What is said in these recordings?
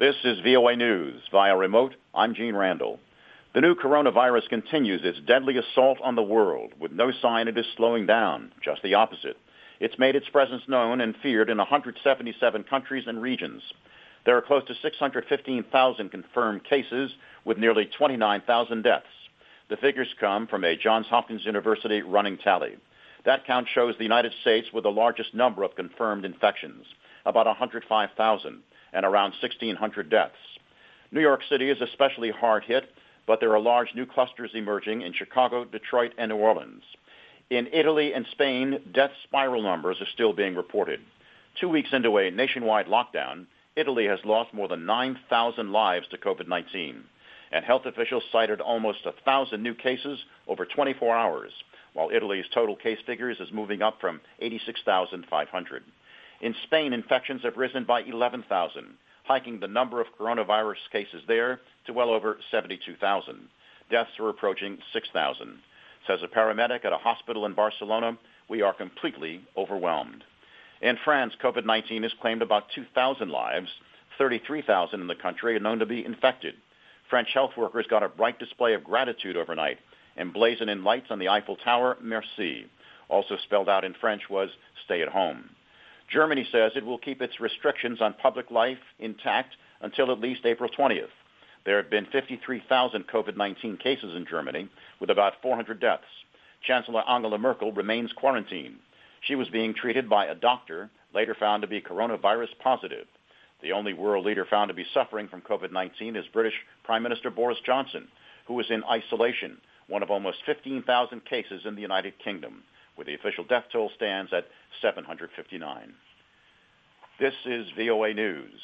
This is VOA News. Via remote, I'm Gene Randall. The new coronavirus continues its deadly assault on the world, with no sign it is slowing down, just the opposite. It's made its presence known and feared in 177 countries and regions. There are close to 615,000 confirmed cases, with nearly 29,000 deaths. The figures come from a Johns Hopkins University running tally. That count shows the United States with the largest number of confirmed infections, about 105,000, and around 1,600 deaths. New York City is especially hard hit, but there are large new clusters emerging in Chicago, Detroit, and New Orleans. In Italy and Spain, death spiral numbers are still being reported. 2 weeks into a nationwide lockdown, Italy has lost more than 9,000 lives to COVID-19, and health officials cited almost 1,000 new cases over 24 hours, while Italy's total case figures is moving up from 86,500. In Spain, infections have risen by 11,000, hiking the number of coronavirus cases there to well over 72,000. Deaths are approaching 6,000. Says a paramedic at a hospital in Barcelona, we are completely overwhelmed. In France, COVID-19 has claimed about 2,000 lives. 33,000 in the country are known to be infected. French health workers got a bright display of gratitude overnight, emblazoned in lights on the Eiffel Tower, Merci. Also spelled out in French was stay at home. Germany says it will keep its restrictions on public life intact until at least April 20th. There have been 53,000 COVID-19 cases in Germany, with about 400 deaths. Chancellor Angela Merkel remains quarantined. She was being treated by a doctor, later found to be coronavirus positive. The only world leader found to be suffering from COVID-19 is British Prime Minister Boris Johnson, who is in isolation, one of almost 15,000 cases in the United Kingdom, where the official death toll stands at 759. This is VOA News.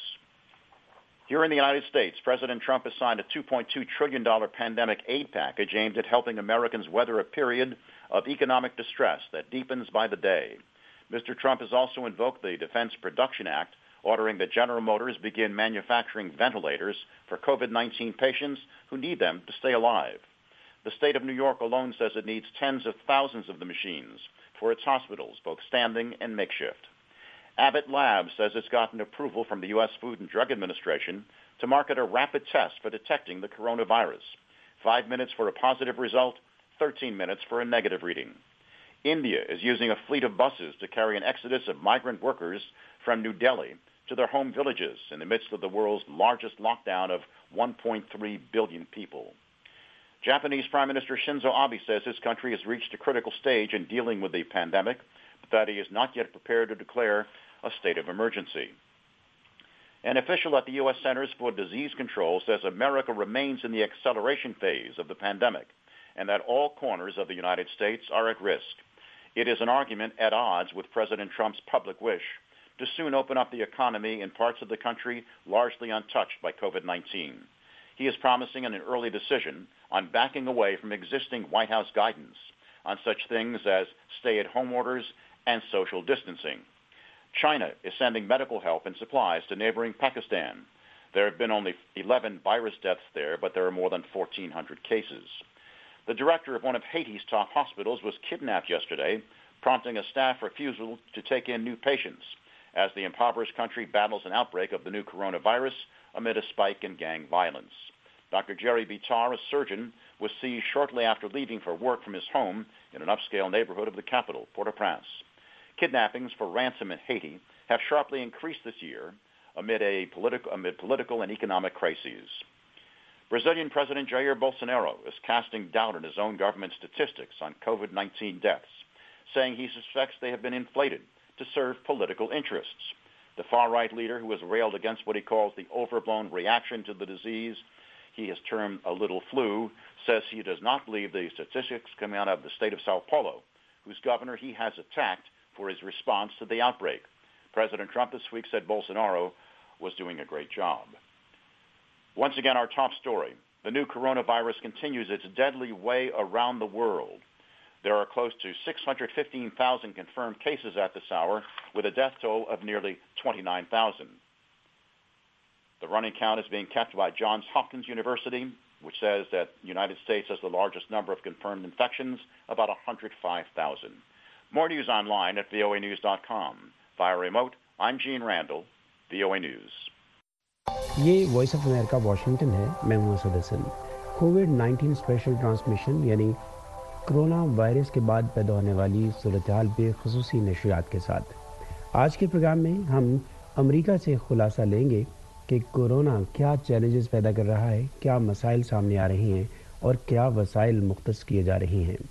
Here in the United States, President Trump has signed a $2.2 trillion pandemic aid package aimed at helping Americans weather a period of economic distress that deepens by the day. Mr. Trump has also invoked the Defense Production Act, ordering that General Motors begin manufacturing ventilators for COVID-19 patients who need them to stay alive. The state of New York alone says it needs tens of thousands of the machines for its hospitals, both standing and makeshift. Abbott Labs says it's gotten approval from the U.S. Food and Drug Administration to market a rapid test for detecting the coronavirus. 5 minutes for a positive result, 13 minutes for a negative reading. India is using a fleet of buses to carry an exodus of migrant workers from New Delhi to their home villages in the midst of the world's largest lockdown of 1.3 billion people. Japanese Prime Minister Shinzo Abe says his country has reached a critical stage in dealing with the pandemic, but that he is not yet prepared to declare a state of emergency. An official at the U.S. Centers for Disease Control says America remains in the acceleration phase of the pandemic and that all corners of the United States are at risk. It is an argument at odds with President Trump's public wish to soon open up the economy in parts of the country largely untouched by COVID-19. He is promising an early decision on backing away from existing White House guidance on such things as stay-at-home orders and social distancing. China is sending medical help and supplies to neighboring Pakistan. There have been only 11 virus deaths there, but there are more than 1,400 cases. The director of one of Haiti's top hospitals was kidnapped yesterday, prompting a staff refusal to take in new patients as the impoverished country battles an outbreak of the new coronavirus amid a spike in gang violence. Dr. Jerry Bitar, a surgeon, was seized shortly after leaving for work from his home in an upscale neighborhood of the capital, Port-au-Prince. Kidnappings for ransom in Haiti have sharply increased this year amid political and economic crises. Brazilian President Jair Bolsonaro is casting doubt on his own government statistics on COVID-19 deaths, saying he suspects they have been inflated to serve political interests. The far-right leader, who has railed against what he calls the overblown reaction to the disease he has termed a little flu, says he does not believe the statistics coming out of the state of Sao Paulo, whose governor he has attacked for his response to the outbreak. President Trump this week said Bolsonaro was doing a great job. Once again, our top story. The new coronavirus continues its deadly way around the world. There are close to 615,000 confirmed cases at this hour, with a death toll of nearly 29,000. The running count is being kept by Johns Hopkins University, which says that the United States has the largest number of confirmed infections, about 105,000. More news online at voanews.com. Via remote, I'm Gene Randall, VOA News. یہ voice of America Washington ہے. میں ہوں اسد حسن. کووڈ-19 special transmission یعنی corona virus کے بعد پیدا ہونے والی صورتحال پہ خصوصی نشریات کے ساتھ آج کے پروگرام میں ہم امریکہ سے خلاصہ لیں گے کہ کورونا کیا چیلنجز پیدا کر رہا ہے, کیا مسائل سامنے آ رہی ہیں اور کیا وسائل مختص کیے جا رہی ہیں.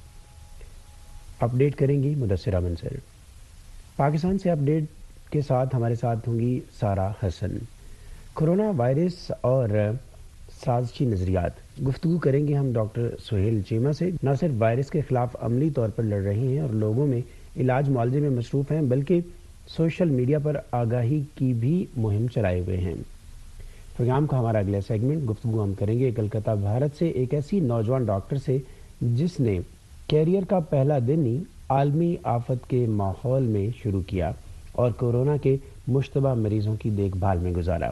اپڈیٹ کریں گی مدثرہ منصر. پاکستان سے اپڈیٹ کے ساتھ ہمارے ساتھ ہوں گی سارہ حسن. کورونا وائرس اور سازشی نظریات. گفتگو کریں گے ہم ڈاکٹر سہیل چیمہ سے. نہ صرف وائرس کے خلاف عملی طور پر لڑ رہے ہیں اور لوگوں میں علاج معالجے میں مصروف ہیں, بلکہ سوشل میڈیا پر آگاہی کی بھی مہم چلائے ہوئے ہیں. پروگرام کا ہمارا اگلا سیگمنٹ گفتگو ہم کریں گے کلکتہ بھارت سے ایک ایسی نوجوان ڈاکٹر سے جس نے کیریئر کا پہلا دن ہی عالمی آفت کے ماحول میں شروع کیا اور کورونا کے مشتبہ مریضوں کی دیکھ بھال میں گزارا.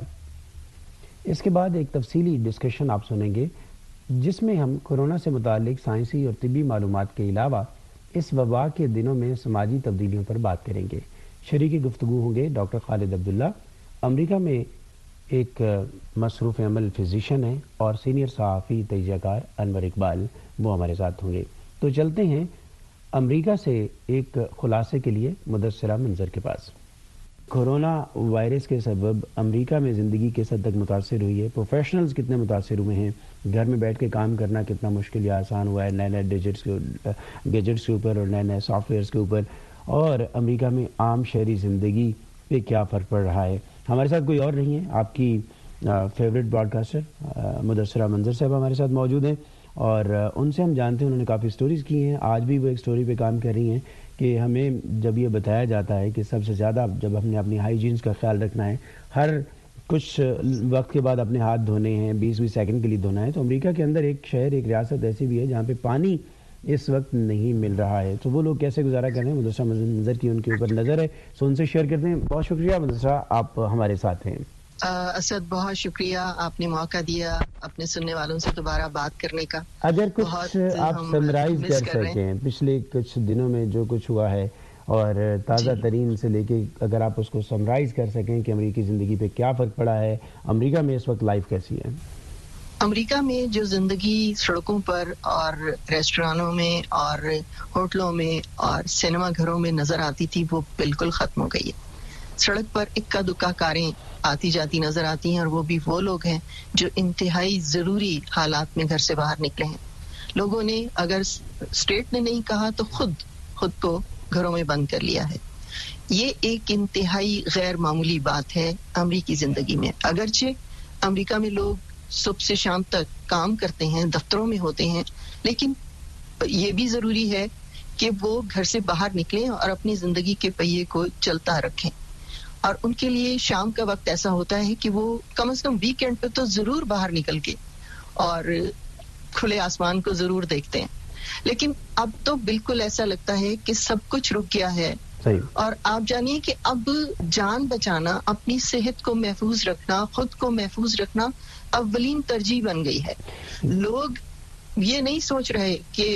اس کے بعد ایک تفصیلی ڈسکشن آپ سنیں گے جس میں ہم کورونا سے متعلق سائنسی اور طبی معلومات کے علاوہ اس وبا کے دنوں میں سماجی تبدیلیوں پر بات کریں گے. شریک گفتگو ہوں گے ڈاکٹر خالد عبداللہ, امریکہ میں ایک مصروف عمل فزیشین ہیں, اور سینئر صحافی تجزیہ کار انور اقبال, وہ ہمارے ساتھ ہوں گے. تو چلتے ہیں امریکہ سے ایک خلاصے کے لیے مدثرہ منظر کے پاس. کورونا وائرس کے سبب امریکہ میں زندگی کس حد تک متاثر ہوئی ہے, پروفیشنلز کتنے متاثر ہوئے ہیں, گھر میں بیٹھ کے کام کرنا کتنا مشکل یا آسان ہوا ہے نئے نئے گیجٹس کے اوپر اور نئے نئے سافٹ ویئرس کے اوپر, اور امریکہ میں عام شہری زندگی پہ کیا فرق پڑ رہا ہے. ہمارے ساتھ کوئی اور نہیں ہے, آپ کی فیوریٹ براڈ کاسٹر مدثرہ منظر صاحب ہمارے ساتھ موجود ہیں, اور ان سے ہم جانتے ہیں انہوں نے کافی سٹوریز کی ہیں. آج بھی وہ ایک سٹوری پہ کام کر رہی ہیں کہ ہمیں جب یہ بتایا جاتا ہے کہ سب سے زیادہ جب ہم نے اپنی ہائیجینس کا خیال رکھنا ہے, ہر کچھ وقت کے بعد اپنے ہاتھ دھونے ہیں, 20-20 سیکنڈ کے لیے دھونا ہے, تو امریکہ کے اندر ایک شہر ایک ریاست ایسی بھی ہے جہاں پہ پانی اس وقت نہیں مل رہا ہے. تو وہ لوگ کیسے گزارا کر رہے ہیں, مدثرہ منظر کی ان کے اوپر نظر ہے, سو ان سے شیئر کرتے ہیں. بہت شکریہ مدثرہ, آپ ہمارے ساتھ ہیں. اسد بہت شکریہ, آپ نے موقع دیا اپنے سننے والوں سے دوبارہ بات کرنے کا. اگر کچھ آپ سمرائز کر سکیں پچھلے کچھ دنوں میں جو کچھ ہوا ہے اور تازہ ترین سے لے کے, اگر آپ اس کو سمرائز کر سکیں کہ امریکی زندگی پہ کیا فرق پڑا ہے, امریکہ میں اس وقت لائف کیسی ہے. امریکہ میں جو زندگی سڑکوں پر اور ریسٹورانوں میں اور ہوٹلوں میں اور سینما گھروں میں نظر آتی تھی وہ بالکل ختم ہو گئی ہے. سڑک پر اکا دکا کاریں آتی جاتی نظر آتی ہیں, اور وہ بھی وہ لوگ ہیں جو انتہائی ضروری حالات میں گھر سے باہر نکلے ہیں. لوگوں نے اگر اسٹیٹ نے نہیں کہا تو خود کو گھروں میں بند کر لیا ہے. یہ ایک انتہائی غیر معمولی بات ہے امریکی زندگی میں. اگرچہ امریکہ میں لوگ صبح سے شام تک کام کرتے ہیں, دفتروں میں ہوتے ہیں, لیکن یہ بھی ضروری ہے کہ وہ گھر سے باہر نکلیں اور اپنی زندگی کے پہیے کو چلتا رکھیں. اور ان کے لیے شام کا وقت ایسا ہوتا ہے کہ وہ کم از کم ویکینڈ پہ تو ضرور باہر نکل کے اور کھلے آسمان کو ضرور دیکھتے ہیں. لیکن اب تو بالکل ایسا لگتا ہے کہ سب کچھ رک گیا ہے. اور آپ جانیے کہ اب جان بچانا, اپنی صحت کو محفوظ رکھنا, خود کو محفوظ رکھنا اولین ترجیح بن گئی ہے. لوگ یہ نہیں سوچ رہے کہ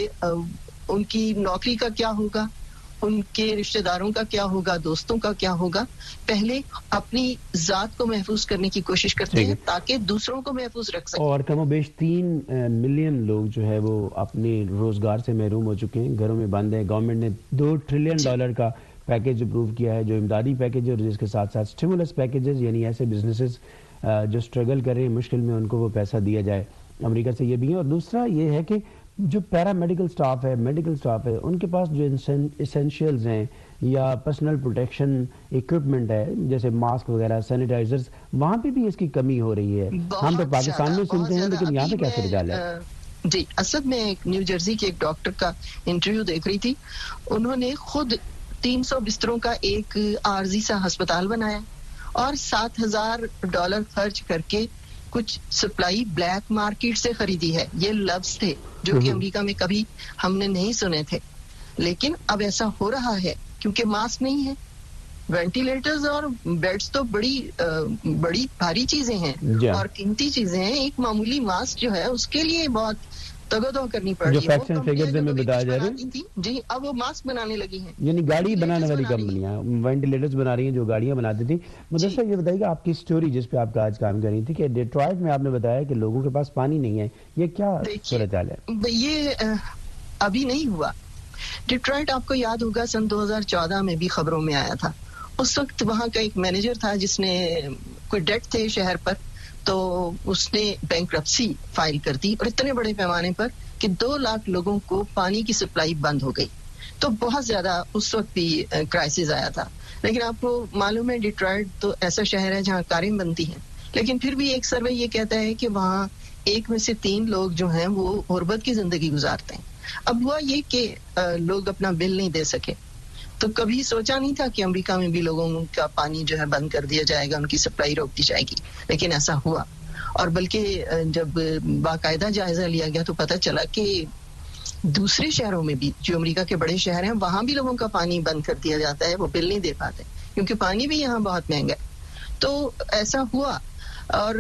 ان کی نوکری کا کیا ہوگا, ان کے رشتہ داروں کا کیا ہوگا, دوستوں کا کیا ہوگا. پہلے اپنی ذات کو محفوظ کرنے کی کوشش کرتے ہیں تاکہ دوسروں کو محفوظ رکھ سکیں. اور کم و بیش 3 ملین لوگ جو ہے وہ اپنے روزگار سے محروم ہو چکے ہیں, گھروں میں بند ہیں. گورنمنٹ نے $2 ٹریلین کا پیکیج اپروو کیا ہے, جو امدادی پیکیج ہے, اور جس کے ساتھ ساتھ اسٹیمولس پیکیجز, یعنی ایسے بزنسز جو اسٹرگل کر رہے ہیں مشکل میں, ان کو وہ پیسہ دیا جائے. امریکہ سے یہ بھی ہے. اور دوسرا یہ ہے کہ جو پیرا میڈیکل سٹاف ہے, میڈیکل سٹاف ہے, ان کے پاس جو اسینشیلز ہیں یا پرسنل پروٹیکشن ایکوپمنٹ ہے جیسے ماسک وغیرہ, سینیٹائزرز, وہاں پہ بھی اس کی کمی ہو رہی ہے. ہم تو پاکستان میں سنتے ہیں, لیکن یہاں پہ کیا صورتحال ہے؟ جی اسد, میں ایک نیو جرسی کے ایک ڈاکٹر کا انٹرویو دیکھ رہی تھی. انہوں نے خود 300 بستروں کا ایک عارضی سا ہسپتال بنایا اور $7,000 خرچ کر کے کچھ سپلائی بلیک مارکیٹ سے خریدی ہے. یہ لفظ تھے جو کہ امریکہ میں کبھی ہم نے نہیں سنے تھے, لیکن اب ایسا ہو رہا ہے کیونکہ ماسک نہیں ہے. وینٹیلیٹرز اور بیڈز تو بڑی بھاری چیزیں ہیں اور قیمتی چیزیں ہیں. ایک معمولی ماسک جو ہے اس کے لیے بہت तगदो करनी पड़ रही जो फैक्ट्स एंड फिगर्स में बताया जा रहा है जी, अब वो मास्क बनाने लगी हैं, यानी गाड़ी बनाने वाली कंपनियां वेंटिलेटर्स बना रही हैं जो गाड़ियां बनाती थी। मुदस्सर ये बताइए आपकी स्टोरी जिस पे आप आज काम कर रही थी कि डेट्रॉइट में आपने बताया कि लोगों के पास पानी नहीं है, ये क्या सूरत हाल है? ये अभी नहीं हुआ। डेट्रॉइट आपको याद होगा सन 2014 में भी खबरों में आया था। उस वक्त वहां का एक मैनेजर था जिसने कोई डेट थे शहर पर, तो उसने बैंक्रप्सी फाइल कर दी और इतने बड़े पैमाने पर कि 2 लाख लोगों को पानी की सप्लाई बंद हो गई। तो बहुत ज्यादा उस वक्त भी क्राइसिस आया था। लेकिन आपको मालूम है डेट्रॉइट तो ऐसा शहर है जहाँ कारें बनती हैं, लेकिन फिर भी एक सर्वे ये कहता है कि वहाँ 1 में से 3 लोग जो हैं वो गुर्बत की जिंदगी गुजारते हैं। अब हुआ ये कि लोग अपना बिल नहीं दे सके, तो कभी सोचा नहीं था कि अमेरिका में भी लोगों का पानी जो है बंद कर दिया जाएगा, उनकी सप्लाई रोक दी जाएगी, लेकिन ऐसा हुआ। और बल्कि जब बाकायदा जायजा लिया गया तो पता चला कि दूसरे शहरों में भी, जो अमेरिका के बड़े शहर हैं, वहां भी लोगों का पानी बंद कर दिया जाता है, वो बिल नहीं दे पाते क्योंकि पानी भी यहाँ बहुत महंगा है। तो ऐसा हुआ और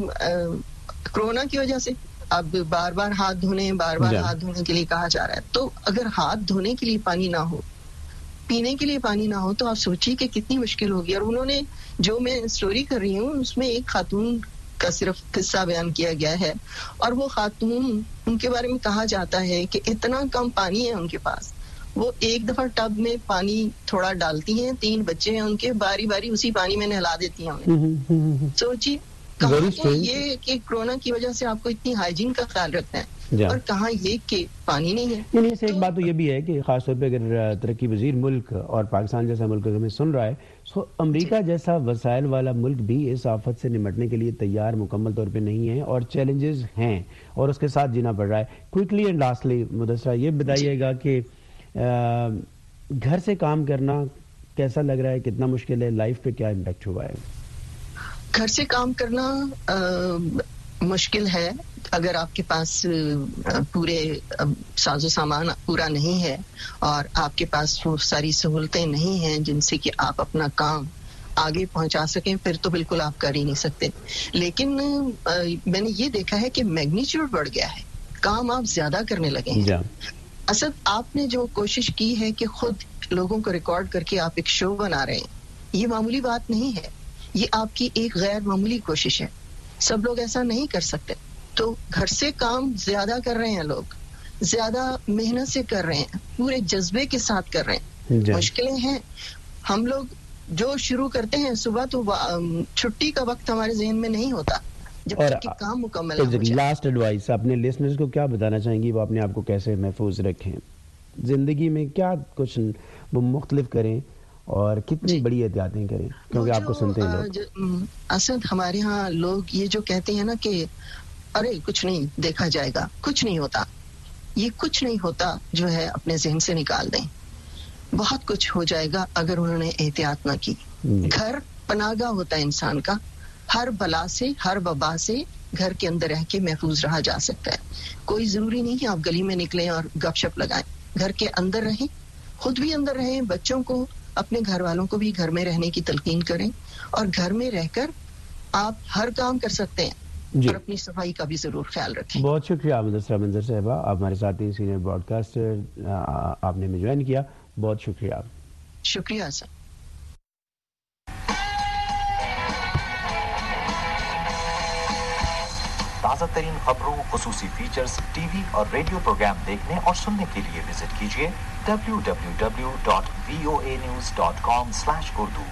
कोरोना की वजह से अब बार बार हाथ धोने के लिए कहा जा रहा है। तो अगर हाथ धोने के लिए पानी ना हो, पीने के लिए पानी ना हो, तो आप सोचिए कि कितनी मुश्किल होगी। और उन्होंने, जो मैं स्टोरी कर रही हूँ उसमें एक खातून का सिर्फ किस्सा बयान किया गया है और वो खातून, उनके बारे में कहा जाता है कि इतना कम पानी है उनके पास, वो एक दफा टब में पानी थोड़ा डालती हैं, 3 बच्चे हैं उनके, बारी बारी उसी पानी में नहला देती हैं उन्हें। सोचिए कहाँ ये कि कोरोना की वजह से आपको इतनी हाइजीन का ख्याल रखना है और कहाँ ये कि पानी नहीं है। यानी इससे एक बात तो ये भी है कि खासतौर पे अगर तरक्की पजीर मुल्क और पाकिस्तान जैसा मुल्क हमें सुन रहा है, तो अमेरिका जैसा वसाइल वाला मुल्क भी इस आफत से निमटने के लिए तैयार मुकम्मल तौर पे नहीं है और चैलेंजेस हैं और उसके साथ जीना पड़ रहा है। क्विकली एंड लास्टली मुदस्सरा ये बताइएगा कि घर से काम करना कैसा लग रहा है, कितना मुश्किल है, लाइफ पे क्या इम्पैक्ट हुआ है? घर से काम करना मुश्किल है अगर आपके पास पूरे साजो सामान पूरा नहीं है और आपके पास वो सारी सहूलतें नहीं हैं जिनसे कि आप अपना काम आगे पहुंचा सकें, फिर तो बिल्कुल आप कर ही नहीं सकते। लेकिन मैंने ये देखा है कि मैग्नीट्यूड बढ़ गया है, काम आप ज्यादा करने लगे हैं। असद, आपने जो कोशिश की है कि खुद लोगों को रिकॉर्ड करके आप एक शो बना रहे हैं, ये मामूली बात नहीं है, ये आपकी एक गैर मामूली कोशिश है। सब लोग ऐसा नहीं कर सकते। तो घर से काम ज्यादा कर रहे हैं लोग, ज्यादा मेहनत से कर रहे हैं, पूरे जज्बे के साथ कर रहे हैं। मुश्किलें हैं। हम लोग जो शुरू करते हैं सुबह, तो छुट्टी का वक्त हमारे ज़हन में नहीं होता जब तक कि काम मुकम्मल हो जाए। लास्ट एडवाइस अपने लिसनर्स को क्या बताना चाहेंगी, वो अपने आप को कैसे महफूज रखें, जिंदगी में क्या कुछ वो मुख्तलिफ करें और कितनी बड़ी एहतियातें करें, क्योंकि आपको सुनते हैं लोग। असद, हमारे यहाँ लोग ये जो कहते हैं ना कि अरे कुछ नहीं देखा जाएगा, कुछ नहीं होता, ये कुछ नहीं होता जो है अपने ज़हन से निकाल दें। बहुत कुछ हो जाएगा अगर उन्होंने एहतियात ना की। घर पनाहगाह होता है इंसान का, हर बला से, हर वबा से घर के अंदर रह के महफूज रहा जा सकता है। कोई जरूरी नहीं कि आप गली में निकलें और गपशप लगाएं। घर के अंदर रहें, खुद भी अंदर रहें, बच्चों को, अपने घर वालों को भी घर में रहने की तलकीन करें और घर में रहकर आप हर काम कर सकते हैं और अपनी सफाई का भी जरूर ख्याल रखें। बहुत शुक्रिया मुदस्सरा मंजर साहिबा, आप हमारे साथ ही सीनियर ब्रॉडकास्टर, आपने हमें ज्वाइन किया, बहुत शुक्रिया। शुक्रिया सर। ताज़ा तरीन खबरों, खुसूसी फीचर्स, टीवी और रेडियो प्रोग्राम देखने और सुनने के लिए विजिट कीजिए www.voanews.com/urdu।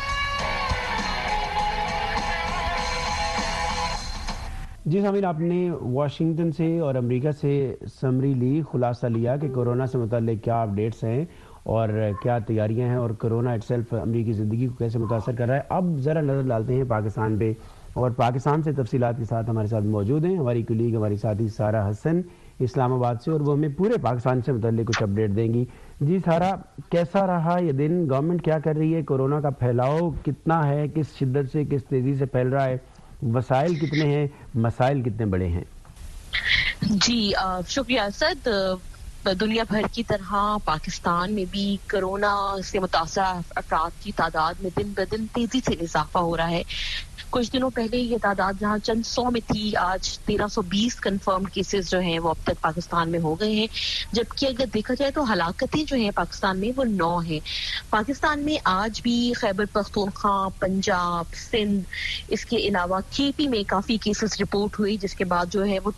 जी सामीन, आपने वाशिंगटन से और अमेरिका से समरी ली, खुलासा लिया कि कोरोना से मुताल्लिक क्या अपडेट्स हैं और क्या तैयारियां हैं और कोरोना इटसेल्फ अमेरिकी ज़िंदगी को कैसे मुतासर कर रहा है। अब ज़रा नज़र डालते हैं पाकिस्तान पे, और पाकिस्तान से तफसीलात के साथ हमारे साथ मौजूद हैं हमारी कुलीग, हमारी साथी सारा हसन इस्लामाबाद से, और वो हमें पूरे पाकिस्तान से मुताल्लिक कुछ अपडेट देंगी। जी सारा, कैसा रहा ये दिन? गवर्नमेंट क्या कर रही है? कोरोना का फैलाव कितना है, किस शिद्दत से, किस तेज़ी से फैल रहा है? वसाइल कितने हैं, मसाइल कितने बड़े हैं? जी शुक्रिया सद। دنیا بھر کی طرح پاکستان میں بھی کورونا سے متاثرہ افراد کی تعداد میں دن بدن تیزی سے اضافہ ہو رہا ہے. کچھ دنوں پہلے یہ تعداد جہاں چند 100 میں تھی، آج 1320 کنفرمڈ کیسز جو ہیں وہ اب تک پاکستان میں ہو گئے ہیں. جبکہ اگر دیکھا جائے تو ہلاکتیں جو ہیں پاکستان میں وہ 9 ہیں. پاکستان میں آج بھی خیبر پختونخوا، پنجاب، سندھ، اس کے علاوہ کے پی میں کافی کیسز رپورٹ ہوئی، جس کے بعد جو ہے وہ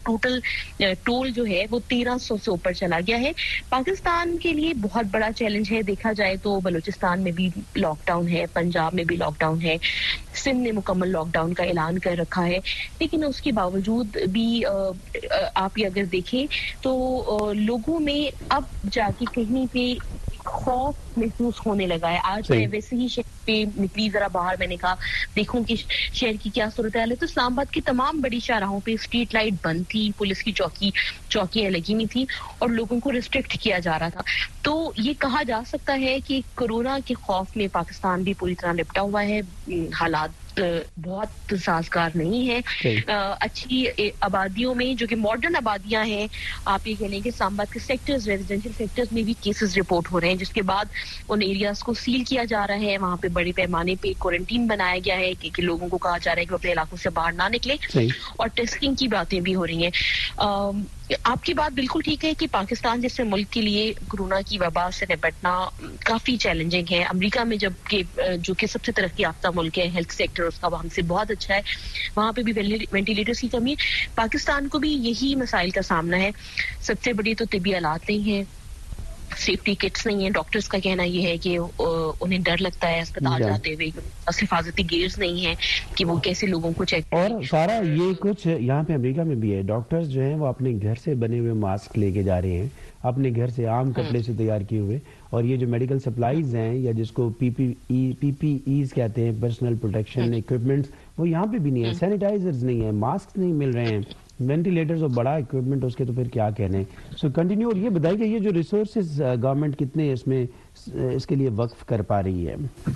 ٹول جو ہے وہ 1300 سے اوپر چلا گیا ہے. پاکستان کے لیے بہت بڑا چیلنج ہے. دیکھا جائے تو بلوچستان میں بھی لاک ڈاؤن ہے، پنجاب میں بھی لاک ڈاؤن ہے، سندھ نے مکمل لاک ڈاؤن کا اعلان کر رکھا ہے. لیکن اس کے باوجود بھی آپ یہ اگر دیکھیں تو لوگوں میں اب جا کے کہیں پہ خوف محسوس ہونے لگا ہے. آج میں ویسے ہی شہر پہ نکلی ذرا باہر، میں نے کہا دیکھوں کہ شہر کی کیا صورتحال ہے. تو اسلام آباد کی تمام بڑی شاہراہوں پہ اسٹریٹ لائٹ بند تھی، پولیس کی چوکیاں لگی ہوئی تھی اور لوگوں کو ریسٹرکٹ کیا جا رہا تھا. تو یہ کہا جا سکتا ہے کہ کورونا کے خوف میں پاکستان بھی پوری طرح لپٹا ہوا ہے. حالات بہت سازگار نہیں ہے. اچھی آبادیوں میں جو کہ ماڈرن آبادیاں ہیں، آپ یہ کہہ لیں کہ اسلام آباد کے سیکٹرز، ریزیڈینشیل سیکٹرز میں بھی کیسز رپورٹ ہو رہے ہیں، جس کے بعد ان ایریاز کو سیل کیا جا رہا ہے. وہاں پہ بڑے پیمانے پہ کوارنٹین بنایا گیا ہے کہ لوگوں کو کہا جا رہا ہے کہ وہ اپنے علاقوں سے باہر نہ نکلیں. اور ٹیسٹنگ کی باتیں بھی ہو رہی ہیں. آپ کی بات بالکل ٹھیک ہے کہ پاکستان جیسے ملک کے لیے کورونا کی وبا سے نپٹنا کافی چیلنجنگ ہے. امریکہ میں جو کہ سب سے ترقی یافتہ ملک ہے، ہیلتھ سیکٹر اس کا وہاں سے بہت اچھا ہے، وہاں پہ بھی وینٹیلیٹرز کی کمی. پاکستان کو بھی یہی مسائل کا سامنا ہے. سب سے بڑی تو طبی آلات نہیں ہیں، سیفٹی کٹس نہیں ہیں. ڈاکٹرز کا کہنا یہ ہے کہ انہیں ڈر لگتا ہے اسپتال جاتے ہوئے، حفاظتی گیئرز نہیں ہیں کہ وہ کیسے لوگوں کو چیک کریں. اور سارا یہ کچھ یہاں پہ امریکہ میں بھی ہے. ڈاکٹرز جو ہیں وہ اپنے گھر سے بنے ہوئے ماسک لے کے جا رہے ہیں، اپنے گھر سے عام کپڑے سے تیار کیے ہوئے. اور یہ جو میڈیکل سپلائیز ہیں یا جس کو پی پی ایز کہتے ہیں، پرسنل پروٹیکشن ایکوپمنٹس، وہ یہاں پہ بھی نہیں ہے. سینیٹائزرز نہیں ہیں، ماسک نہیں مل رہے ہیں، وینٹیلیٹرز اور بڑا ایکوپمنٹ اس کے تو پھر کیا کہنے. So continue. اور یہ بتائیے کہ یہ جو ریسورسز گورنمنٹ کتنے اس کے لیے وقف کر پا رہی ہے؟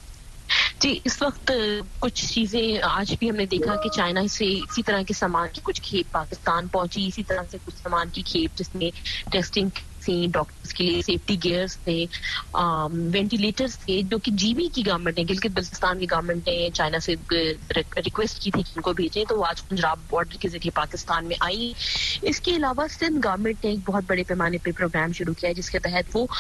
جی، اس وقت کچھ چیزیں آج بھی ہم نے دیکھا کہ چائنا سے اسی طرح کے سامان کی کچھ کھیپ پاکستان پہنچی، اسی طرح سے کچھ سامان کی کھیپ جس میں ٹیسٹنگ تھی، ڈاکٹرز کے لیے سیفٹی گیئرز تھے، وینٹیلیٹرز تھے، جو کہ جی بی کی گورنمنٹ نے، گلگت بلتستان کی گورنمنٹ نے چائنا سے ریکویسٹ کی تھی کہ ان کو بھیجیں، تو وہ آج پنجاب بارڈر کے ذریعے پاکستان میں آئی. اس کے علاوہ سندھ گورنمنٹ نے ایک بہت بڑے پیمانے پہ پروگرام شروع کیا ہے، جس کے تحت وہ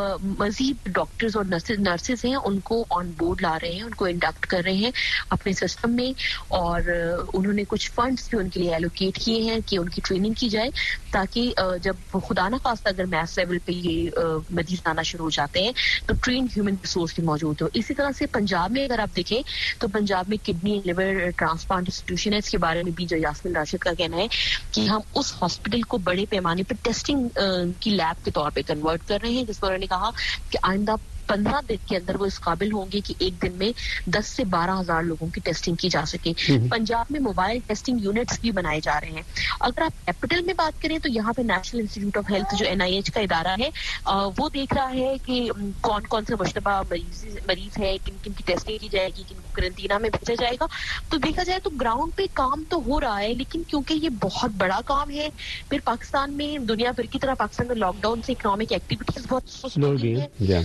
مزید ڈاکٹرز اور نرسز ہیں ان کو آن بورڈ لا رہے ہیں، ان کو انڈکٹ کر رہے ہیں اپنے سسٹم میں. اور انہوں نے کچھ فنڈز بھی ان کے لیے ایلوکیٹ کیے ہیں کہ ان کی ٹریننگ کی جائے، تاکہ جب خدا نہ خواستہ اگر میس لیول پہ یہ مریض آنا شروع ہو جاتے ہیں تو ٹرین ہیومن ریسورس بھی موجود ہو. اسی طرح سے پنجاب میں اگر آپ دیکھیں تو پنجاب میں کڈنی لیور ٹرانسپلانٹ انسٹیٹیوشن ہے. اس کے بارے میں بھی جو یاسمین راشد کا کہنا ہے کہ ہم اس ہاسپٹل کو بڑے پیمانے پہ ٹیسٹنگ کی لیب کے طور پہ کنورٹ کر رہے ہیں، جس پر انہوں نے کہا کہ آئندہ 15 دن کے اندر وہ اس قابل ہوں گے کہ ایک دن میں 10 سے 12 ہزار لوگوں کی ٹیسٹنگ کی جا سکے. پنجاب میں موبائل ٹیسٹنگ یونٹس بھی بنائے جا رہے ہیں. اگر آپ کیپٹل میں بات کریں تو یہاں پہ نیشنل انسٹیٹیوٹ آف ہیلتھ جو NIH کا ادارہ ہے وہ دیکھ رہا ہے کہ کون کون سے مشتبہ مریض ہے، کن کن کی ٹیسٹنگ کی جائے گی، کن کو قرنطینہ میں بھیجا جائے گا. تو دیکھا جائے تو گراؤنڈ پہ کام تو ہو رہا ہے، لیکن کیونکہ یہ بہت بڑا کام ہے، پھر پاکستان میں دنیا بھر کی طرح پاکستان میں لاک ڈاؤن سے اکنامک ایکٹیویٹیز بہت سست ہو گئی ہیں.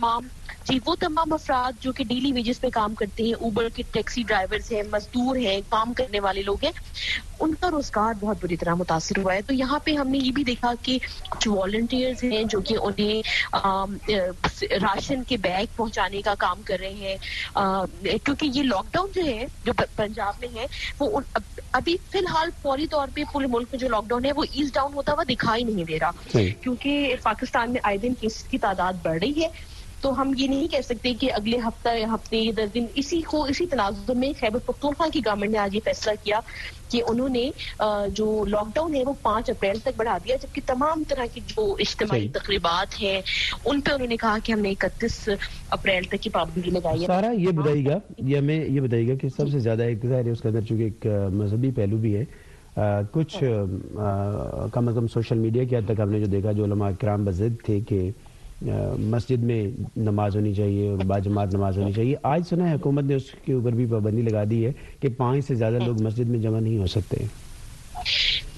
وہ تمام افراد جو کہ ڈیلی ویجز پہ کام کرتے ہیں، اوبر کے ٹیکسی ڈرائیورز ہیں، مزدور ہیں، کام کرنے والے لوگ ہیں، ان کا روزگار بہت بری طرح متاثر ہوا ہے. تو یہاں پہ ہم نے یہ بھی دیکھا کہ کچھ والنٹیئرز ہیں جو کہ انہیں راشن کے بیگ پہنچانے کا کام کر رہے ہیں، کیونکہ یہ لاک ڈاؤن جو ہے جو پنجاب میں ہے وہ ابھی فی الحال فوری طور پہ پورے ملک میں جو لاک ڈاؤن ہے وہ ایز ڈاؤن ہوتا ہوا دکھائی نہیں دے رہا، کیونکہ پاکستان میں آئے دن کیسز کی تعداد بڑھ رہی ہے. تو ہم یہ نہیں کہہ سکتے کہ اگلے ہفتے 10 دن اسی تناظر میں خیبر پختونخوا کی گورنمنٹ نے آج یہ فیصلہ کیا کہ انہوں نے جو لاک ڈاؤن ہے وہ 5 اپریل تک بڑھا دیا، جبکہ تمام طرح کی جو اجتماعی تقریبات ہیں ان پہ انہوں نے کہا کہ ہم نے 31 اپریل تک کی پابندی لگائی ہے. سارا یہ بتائیے گا کہ سب سے زیادہ ایک ظاہر ہے اس کے اندر چونکہ ایک مذہبی پہلو بھی ہے، کچھ کم از کم سوشل میڈیا کی حد تک ہم نے جو دیکھا، جو علماء کرام بضد تھے کہ مسجد میں نماز ہونی چاہیے اور باجماعت نماز ہونی چاہیے. آج سنا ہے حکومت نے اس کے اوپر بھی پابندی لگا دی ہے کہ 5 سے زیادہ لوگ مسجد میں جمع نہیں ہو سکتے.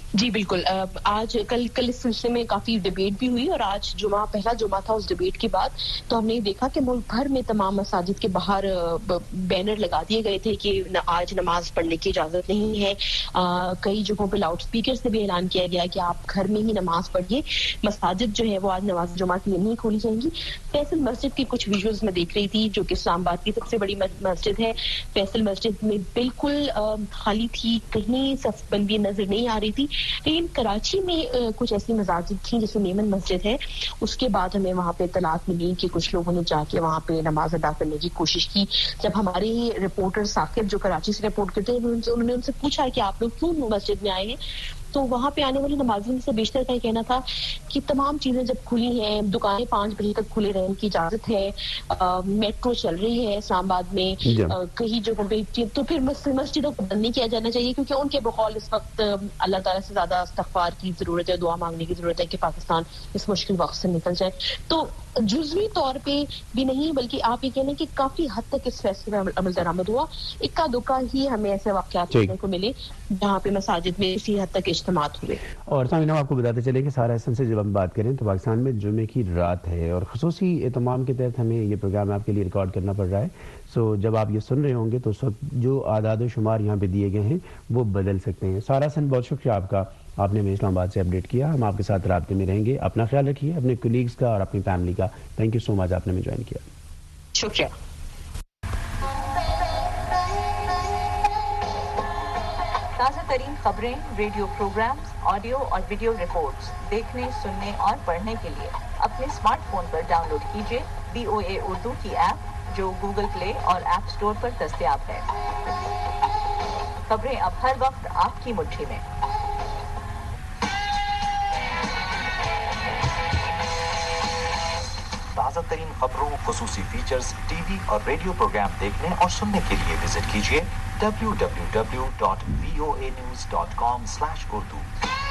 جی بالکل. آج کل اس سلسلے میں کافی ڈیبیٹ بھی ہوئی اور آج پہلا جمعہ تھا اس ڈیبیٹ کے بعد تو ہم نے دیکھا کہ ملک بھر میں تمام مساجد کے باہر بینر لگا دیے گئے تھے کہ آج نماز پڑھنے کی اجازت نہیں ہے. کئی جگہوں پہ لاؤڈ اسپیکر سے بھی اعلان کیا گیا کہ آپ گھر میں ہی نماز پڑھیے, مساجد جو ہے وہ آج نماز جمعہ کے لیے نہیں کھولی جائیں گی. فیصل مسجد کی کچھ ویڈیوز میں دیکھ رہی تھی جو کہ اسلام آباد کی سب سے بڑی مسجد ہے. فیصل مسجد میں بالکل خالی تھی, کہیں صف بندی نظر نہیں آ رہی تھی. لیکن کراچی میں کچھ ایسی مساجد تھیں جیسے میمن مسجد ہے, اس کے بعد ہمیں وہاں پہ اطلاعات ملی کہ کچھ لوگوں نے جا کے وہاں پہ نماز ادا کرنے کی کوشش کی. جب ہمارے رپورٹر ثاقب جو کراچی سے رپورٹ کرتے ہیں انہوں نے ان سے پوچھا کہ آپ لوگ کیوں مسجد میں آئے ہیں, تو وہاں پہ آنے والے نمازیوں سے بیشتر کا یہ کہنا تھا کہ تمام چیزیں جب کھلی ہیں, دکانیں 5 بجے تک کھلے رہنے کی اجازت ہے, میٹرو چل رہی ہے اسلام آباد میں کئی جگہوں پہ, تو پھر مسجدوں کو بند نہیں کیا جانا چاہیے کیونکہ ان کے بقول اس وقت اللہ تعالیٰ سے زیادہ استغفار کی ضرورت ہے, دعا مانگنے کی ضرورت ہے کہ پاکستان اس مشکل وقت سے نکل جائے. تو جزوی طور پہ بھی نہیں بلکہ آپ یہ کہنے کہ کافی حد تک اس فیصلے میں عمل درآمد ہوا. اکا دکا ہی ہمیں ایسے واقعات دیکھنے کو ملے جہاں پہ مساجد میں اسی حد تک اجتماعات ہوئے. اور سامعین آپ کو بتاتے چلیں کہ سارا حسن سے جب ہم بات کریں تو پاکستان میں جمعے کی رات ہے اور خصوصی اہتمام کے تحت ہمیں یہ پروگرام آپ کے لیے ریکارڈ کرنا پڑ رہا ہے. سو جب آپ یہ سن رہے ہوں گے تو اس وقت جو اعداد و شمار یہاں پہ دیے گئے ہیں وہ بدل سکتے ہیں. سارا حسن بہت شکریہ آپ کا, آپ نے ہمیں اسلام آباد سے اپڈیٹ کیا. ہم آپ کے ساتھ رابطے میں رہیں گے. اپنا خیال رکھیے, اپنے کولیگز کا اور اپنی فیملی کا. تھینک یو سو مچ, آپ نے ہمیں جوائن کیا. شکریہ. تازہ ترین خبریں, ریڈیو پروگرامز, آڈیو اور ویڈیو رپورٹس دیکھنے, سننے اور پڑھنے کے لیے اپنے اسمارٹ فون پر ڈاؤن لوڈ کیجیے VOA اردو کی ایپ جو گوگل پلے اور ایپ اسٹور پر دستیاب ہے. خبریں اب ہر وقت آپ کی مٹھی میں. تازہ ترین خبروں, خصوصی فیچرز, ٹی وی اور ریڈیو پروگرام دیکھنے اور سننے کے لیے وزٹ کیجیے www.voanews.com/urdu.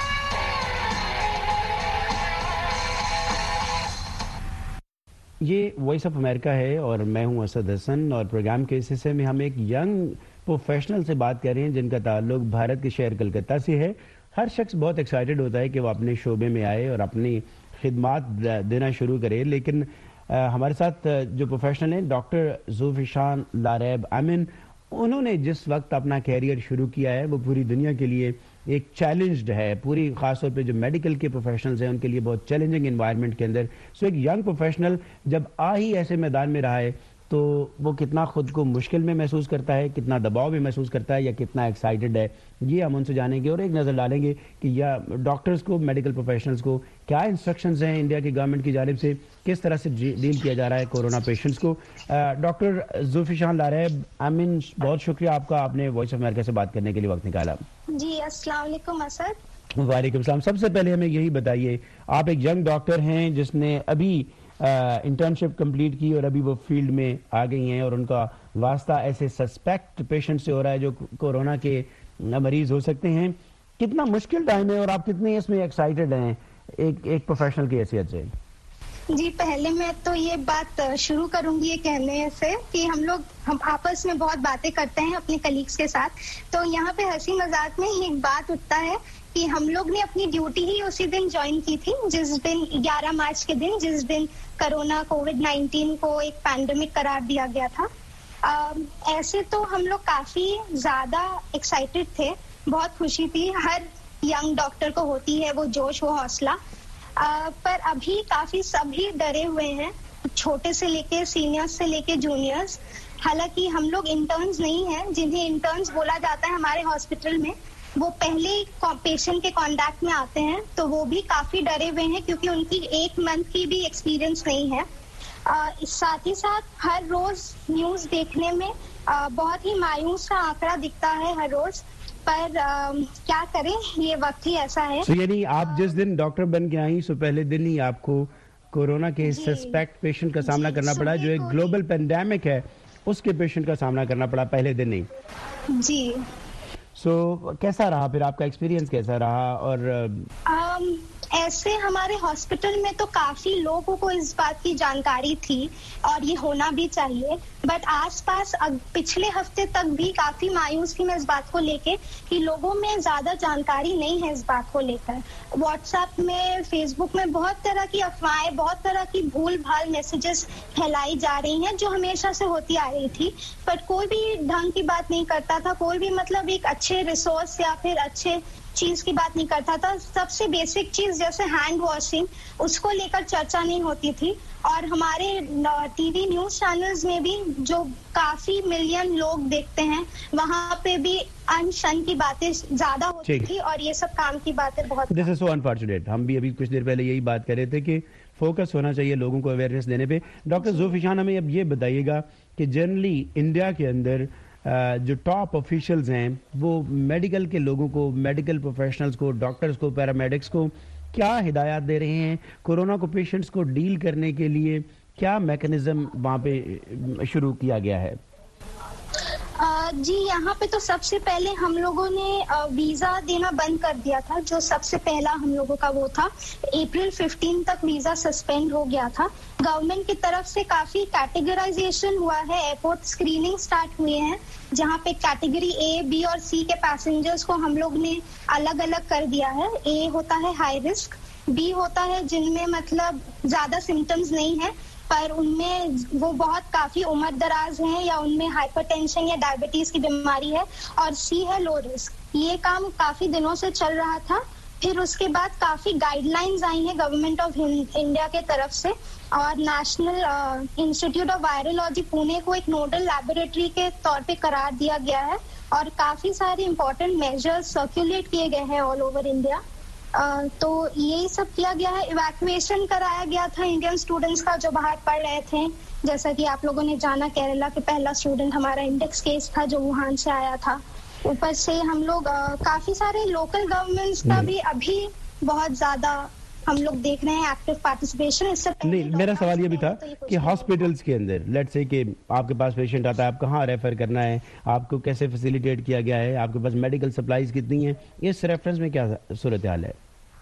یہ وائس آف امریکہ ہے اور میں ہوں اسد حسن, اور پروگرام کے اس حصے میں ہم ایک ینگ پروفیشنل سے بات کر رہے ہیں جن کا تعلق بھارت کے شہر کلکتہ سے ہے. ہر شخص بہت ایکسائٹڈ ہوتا ہے کہ وہ اپنے شعبے میں آئے اور اپنی خدمات دینا شروع کرے, لیکن ہمارے ساتھ جو پروفیشنل ہیں ڈاکٹر ذوالفشان لاریب امن, انہوں نے جس وقت اپنا کیریئر شروع کیا ہے وہ پوری دنیا کے لیے ایک چیلنجڈ ہے, پوری خاص طور پہ جو میڈیکل کے پروفیشنلز ہیں ان کے لیے بہت چیلنجنگ انوائرمنٹ کے اندر. سو ایک ینگ پروفیشنل جب ہی ایسے میدان میں رہا ہے تو وہ کتنا خود کو مشکل میں محسوس کرتا ہے, کتنا دباؤ میں محسوس کرتا ہے, یا کتنا ایکسائٹڈ ہے, یہ ہم ان سے جانیں گے اور ایک نظر ڈالیں گے کہ یا ڈاکٹرز کو, میڈیکل پروفیشنلز کو کیا انسٹرکشنز ہیں انڈیا کی گورنمنٹ کی جانب سے, کس طرح سے ڈیل کیا جا رہا ہے کورونا پیشنٹس کو. ڈاکٹر ذوالفشان لاریب امن, بہت شکریہ آپ کا, آپ نے وائس آف امریکہ سے بات کرنے کے لیے وقت نکالا. جی السلام علیکم اسد. وعلیکم السلام. سب سے پہلے ہمیں یہی بتائیے, آپ ایک ینگ ڈاکٹر ہیں جس نے ابھی انٹرنشپ کمپلیٹ کی اور ابھی وہ فیلڈ میں آ گئی ہیں اور ان کا واسطہ ایسے سسپیکٹ پیشنٹ سے ہو رہا ہے جو کورونا کے مریض ہو سکتے ہیں. کتنا مشکل ٹائم ہے اور آپ کتنے اس میں ایکسائٹڈ ہیں ایک پروفیشنل کی حیثیت سے؟ جی پہلے میں تو یہ بات شروع کروں گی یہ کہنے سے کہ ہم آپس میں بہت باتیں کرتے ہیں اپنے کلیگز کے ساتھ, تو یہاں پہ ہنسی مذاق میں ایک بات اٹھتا ہے کہ ہم لوگ نے اپنی ڈیوٹی ہی اسی دن جوائن کی تھی جس دن 11 مارچ کے دن, جس دن کرونا کووڈ-19 کو ایک پینڈیمک قرار دیا گیا تھا. ایسے تو ہم لوگ کافی زیادہ ایکسائٹڈ تھے, بہت خوشی تھی, ہر ینگ ڈاکٹر کو ہوتی ہے وہ جوش و حوصلہ, پر ابھی کافی سبھی ڈرے ہوئے ہیں, چھوٹے سے لے کے سینئرز سے لے کے جونیئرز. حالانکہ ہم لوگ انٹرنز نہیں ہیں, جنہیں انٹرنز بولا جاتا ہے ہمارے ہاسپٹل میں, وہ پہلے پیشنٹ کے کانٹیکٹ میں آتے ہیں, تو وہ بھی کافی ڈرے ہوئے ہیں کیونکہ ان کی 1 منتھ کی بھی ایکسپیرینس نہیں ہے. ساتھ ہی ساتھ ہر روز نیوز دیکھنے میں بہت ہی مایوس کا آنکڑا دکھتا ہے ہر روز, پر کیا کریں, یہ وقت ہی ایسا ہے. یعنی آپ جس دن ڈاکٹر بن کے آئیں سو پہلے دن ہی آپ کو کورونا کے سسپیکٹ پیشنٹ کا سامنا کرنا پڑا, جو ایک گلوبل پینڈیمک ہے اس کے پیشنٹ کا سامنا کرنا پڑا پہلے دن ہی. جی سو کیسا رہا پھر آپ کا ایکسپیرینس, کیسا رہا؟ اور ایسے ہمارے ہاسپٹل میں تو کافی لوگوں کو اس بات کی جانکاری تھی اور یہ ہونا بھی چاہیے، بٹ آس پاس پچھلے ہفتے تک بھی کافی مایوس تھی میں اس بات کو لے کے کہ لوگوں میں زیادہ جانکاری نہیں ہے اس بات کو لے کر. واٹس ایپ میں، فیس بک میں بہت طرح کی افواہیں، بہت طرح کی بھول بھال میسیجز پھیلائی جا رہی ہیں جو ہمیشہ سے ہوتی آ رہی تھی، بٹ کوئی بھی ڈھنگ کی بات نہیں کرتا تھا، کوئی بھی مطلب ایک اچھے ریسورس یا پھر اچھے چیز کی بات نہیں کرتا تھا. سب سے بیسک چیز جیسے ہینڈ واشنگ، اس کو لے کر چرچا نہیں ہوتی تھی. اور ہمارے ٹی وی نیوز چینلز میں بھی جو کافی ملین لوگ دیکھتے ہیں وہاں پہ بھی ان شن کی باتیں زیادہ ہوتی تھی اور یہ سب کام کی باتیں بہت. This is so unfortunate. ہم بھی ابھی کچھ دیر پہلے یہی بات کر رہے تھے کہ فوکس ہونا چاہیے لوگوں کو اویئرنیس دینے پہ. ڈاکٹر ذوالفشان ہمیں اب یہ بتائیے گا کہ جنرلی انڈیا کے اندر جو ٹاپ آفیشلز ہیں وہ میڈیکل کے لوگوں کو، میڈیکل پروفیشنلز کو، ڈاکٹرز کو، پیرامیڈکس کو کیا ہدایات دے رہے ہیں کورونا کو پیشنٹس کو ڈیل کرنے کے لیے؟ کیا میکنزم وہاں پہ شروع کیا گیا ہے؟ جی یہاں پہ تو سب سے پہلے ہم لوگوں نے ویزا دینا بند کر دیا تھا. جو سب سے پہلا ہم لوگوں کا وہ تھا، اپریل 15 تک ویزا سسپینڈ ہو گیا تھا. گورنمنٹ کی طرف سے کافی کیٹیگرائزیشن ہوا ہے، ایئرپورٹ اسکریننگ سٹارٹ ہوئے ہیں جہاں پہ کیٹیگری اے، بی اور سی کے پیسنجرز کو ہم لوگ نے الگ الگ کر دیا ہے. اے ہوتا ہے ہائی رسک، بی ہوتا ہے جن میں مطلب زیادہ سمٹمز نہیں ہے پر ان میں وہ بہت کافی عمر دراز ہیں یا ان میں ہائپر ٹینشن یا ڈائبٹیز کی بیماری ہے، اور سی ہے لو رسک. یہ کام کافی دنوں سے چل رہا تھا. پھر اس کے بعد کافی گائیڈ لائنز آئی ہیں گورنمنٹ آف انڈیا کے طرف سے، اور national institute of virology Pune کو ایک نوڈل لیبوریٹری کے طور پہ قرار دیا گیا ہے اور کافی سارے امپورٹنٹ میجرز سرکولیٹ کیے گئے ہیں آل اوور انڈیا. تو یہی سب کیا گیا ہے. ایویکویشن کرایا گیا تھا انڈین اسٹوڈنٹس کا جو باہر پڑھ رہے تھے. جیسا کہ آپ لوگوں نے جانا کیرلا کے پہلا اسٹوڈنٹ ہمارا انڈیکس کیس تھا جو ووہان سے آیا تھا. اوپر سے ہم لوگ کافی سارے لوکل گورنمنٹس کا بھی ابھی بہت زیادہ ہم لوگ دیکھ رہے ہیں ایکٹیو پارٹیسپیشن. اس سے نہیں، میرا سوال یہ بھی تھا کہ ہاسپٹلس کے اندر لیٹ سے کہ آپ کے پاس پیشنٹ آتا ہے، آپ کہاں ریفر کرنا ہے، آپ کو کیسے فیسیلیٹیٹ کیا گیا ہے، آپ کے پاس میڈیکل سپلائیز کتنی ہیں، اس ریفرنس میں کیا صورتحال ہے؟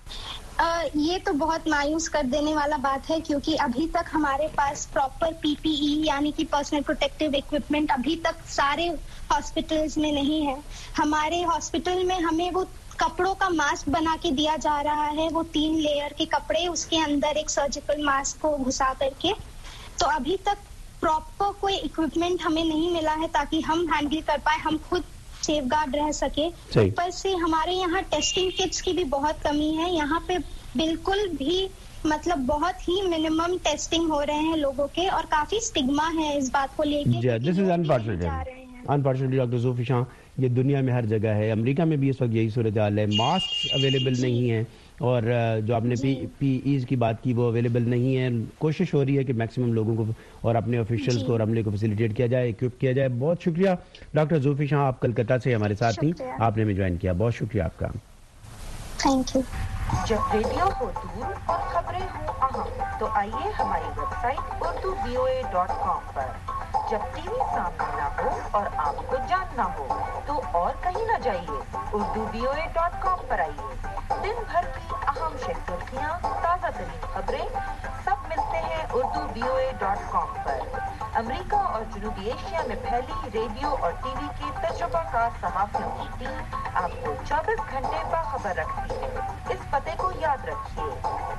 یہ تو بہت مایوس کر دینے والا بات ہے کیونکہ ابھی تک ہمارے پاس پراپر پی پی ای یعنی کہ پرسنل پروٹیکٹیو اکوپمنٹ ابھی تک سارے ہاسپٹلز میں نہیں ہے. ہمارے ہاسپٹل میں ہمیں وہ کپڑوں کا ماسک بنا کے دیا جا رہا ہے، وہ 3 لیئر کے کپڑے، اس کے اندر ایک سرجیکل ماسک کو گھسا کر کے. تو ابھی تک پراپر کوئی اکوپمنٹ ہمیں نہیں ملا ہے تاکہ ہم ہینڈل کر پائے، ہم خود سیف گارڈ رہ سکے. اوپر سے ہمارے یہاں ٹیسٹنگ کٹس کی بھی بہت کمی ہے. یہاں پہ بالکل بھی مطلب بہت ہی منیمم ٹیسٹنگ ہو رہے ہیں لوگوں کے اور کافی اسٹگما ہے اس بات کو لے کے. دس از انفارچونیٹلی ڈاکٹر ذوالفشان، یہ دنیا میں ہر جگہ ہے. امریکہ میں بھی اس وقت یہی صورتحال ہے. ماسک اویلیبل نہیں ہیں اور جو آپ نے پی ایز کی بات کی وہ اویلیبل نہیں ہے. کوشش ہو رہی ہے کہ میکسیمم لوگوں کو اور اپنے آفیشلز کو اور عملے کو فیسیلیٹیٹ کیا جائے، اکوپ کیا جائے. بہت شکریہ ڈاکٹر ذوالفشان، آپ کلکتہ سے ہمارے ساتھ تھیں، آپ نے ہمیں جوائن کیا، بہت شکریہ آپ کا. Thank you. جب ریڈیو ہو دور اور خبریں ہوں اہم تو آئیے ہماری ویب سائٹ urduvoa.com پر. جب ٹی وی سامنے نہ ہو اور آپ کو جاننا ہو تو اور کہیں نہ جائیے، urduvoa.com پر آئیے. دن بھر کی اہم شخصیتیں، تازہ ترین خبریں سب ملتے ہیں urduvoa.com پر. امریکہ اور جنوبی ایشیا میں پھیلی ریڈیو اور ٹی وی کی تجربہ کار صحافیوں کی ٹیم آپ کو 24 گھنٹے باخبر رکھتی ہے. اس پتے کو یاد رکھیے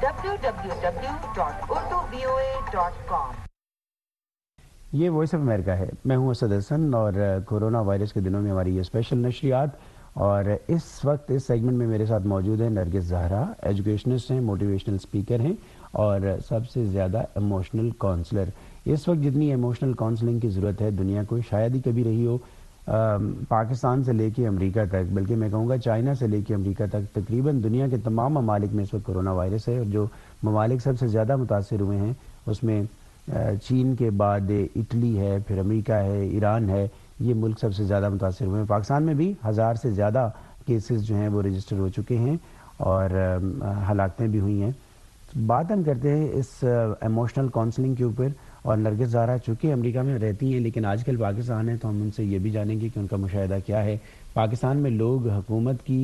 www.urduvoa.com. یہ وائس آف امریکہ ہے. میں ہوں اسد حسن اور کورونا وائرس کے دنوں میں ہماری یہ اسپیشل نشریات، اور اس وقت اس سیگمنٹ میں میرے ساتھ موجود ہیں نرگس زہرا. ایجوکیشنسٹ ہیں، موٹیویشنل اسپیکر ہیں اور سب سے زیادہ ایموشنل کونسلر. اس وقت جتنی ایموشنل کونسلنگ کی ضرورت ہے دنیا کو شاید ہی کبھی رہی ہو. پاکستان سے لے کے امریکہ تک، بلکہ میں کہوں گا چائنا سے لے کے امریکہ تک، تقریباً دنیا کے تمام ممالک میں اس وقت کورونا وائرس ہے. اور جو ممالک سب سے زیادہ متاثر ہوئے ہیں اس میں چین کے بعد اٹلی ہے، پھر امریکہ ہے، ایران ہے. یہ ملک سب سے زیادہ متاثر ہوئے ہیں. پاکستان میں بھی 1000 سے زیادہ کیسز جو ہیں وہ رجسٹر ہو چکے ہیں اور ہلاکتیں بھی ہوئی ہیں. بات ہم کرتے ہیں اس ایموشنل کونسلنگ کے اوپر، اور نرگس زہرا چونکہ امریکہ میں رہتی ہیں لیکن آج کل پاکستان ہے تو ہم ان سے یہ بھی جانیں گے کہ ان کا مشاہدہ کیا ہے. پاکستان میں لوگ حکومت کی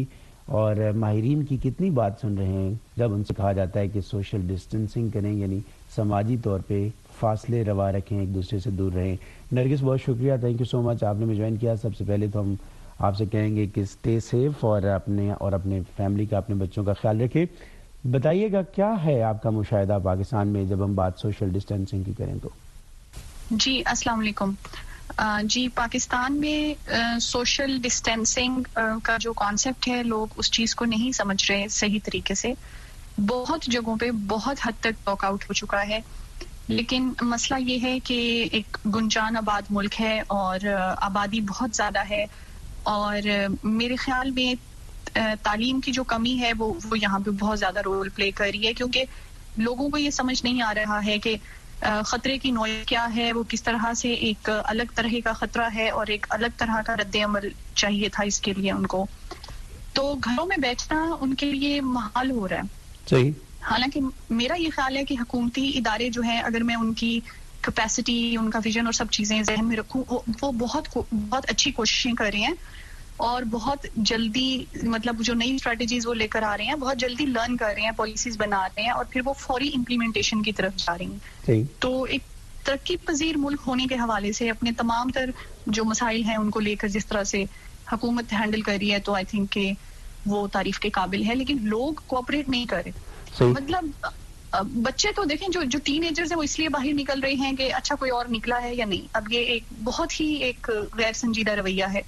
اور ماہرین کی کتنی بات سن رہے ہیں جب ان سے کہا جاتا ہے کہ سوشل ڈسٹینسنگ کریں، یعنی سماجی طور پہ فاصلے روا رکھیں، ایک دوسرے سے دور رہیں. نرگس بہت شکریہ، تھینک یو سو مچ، آپ نے مجھے جوائن کیا. سب سے پہلے تو ہم آپ سے کہیں گے کہ اسٹے سیف اور اپنے فیملی کا، اپنے بچوں کا خیال رکھیں. بتائیے گا کیا ہے آپ کا مشاہدہ پاکستان میں جب ہم بات سوشل ڈسٹینسنگ کی کریں تو؟ جی السلام علیکم. جی پاکستان میں سوشل ڈسٹینسنگ کا جو کانسیپٹ ہے لوگ اس چیز کو نہیں سمجھ رہے صحیح طریقے سے. بہت جگہوں پہ بہت حد تک واک آؤٹ ہو چکا ہے، لیکن مسئلہ یہ ہے کہ ایک گنجان آباد ملک ہے اور آبادی بہت زیادہ ہے، اور میرے خیال میں تعلیم کی جو کمی ہے وہ یہاں پہ بہت زیادہ رول پلے کر رہی ہے، کیونکہ لوگوں کو یہ سمجھ نہیں آ رہا ہے کہ خطرے کی نوعیت کیا ہے، وہ کس طرح سے ایک الگ طرح کا خطرہ ہے اور ایک الگ طرح کا رد عمل چاہیے تھا اس کے لیے ان کو. تو گھروں میں بیٹھنا ان کے لیے محال ہو رہا ہے. صحیح. حالانکہ میرا یہ خیال ہے کہ حکومتی ادارے جو ہیں، اگر میں ان کی کیپیسٹی، ان کا ویژن اور سب چیزیں ذہن میں رکھوں، وہ بہت اچھی کوششیں کر رہی ہیں اور بہت جلدی مطلب جو نئی اسٹریٹجیز وہ لے کر آ رہے ہیں بہت جلدی لرن کر رہے ہیں، پالیسیز بنا رہے ہیں اور پھر وہ فوری امپلیمنٹیشن کی طرف جا رہی ہیں. تو ایک ترقی پذیر ملک ہونے کے حوالے سے اپنے تمام تر جو مسائل ہیں ان کو لے کر جس طرح سے حکومت ہینڈل کر رہی ہے تو آئی تھنک کہ وہ تعریف کے قابل ہے، لیکن لوگ کوآپریٹ نہیں کر رہے. مطلب بچے تو دیکھیں جو ٹین ایجرز ہیں وہ اس لیے باہر نکل رہے ہیں کہ اچھا کوئی اور نکلا ہے یا نہیں. اب یہ ایک بہت ہی ایک غیر سنجیدہ رویہ ہے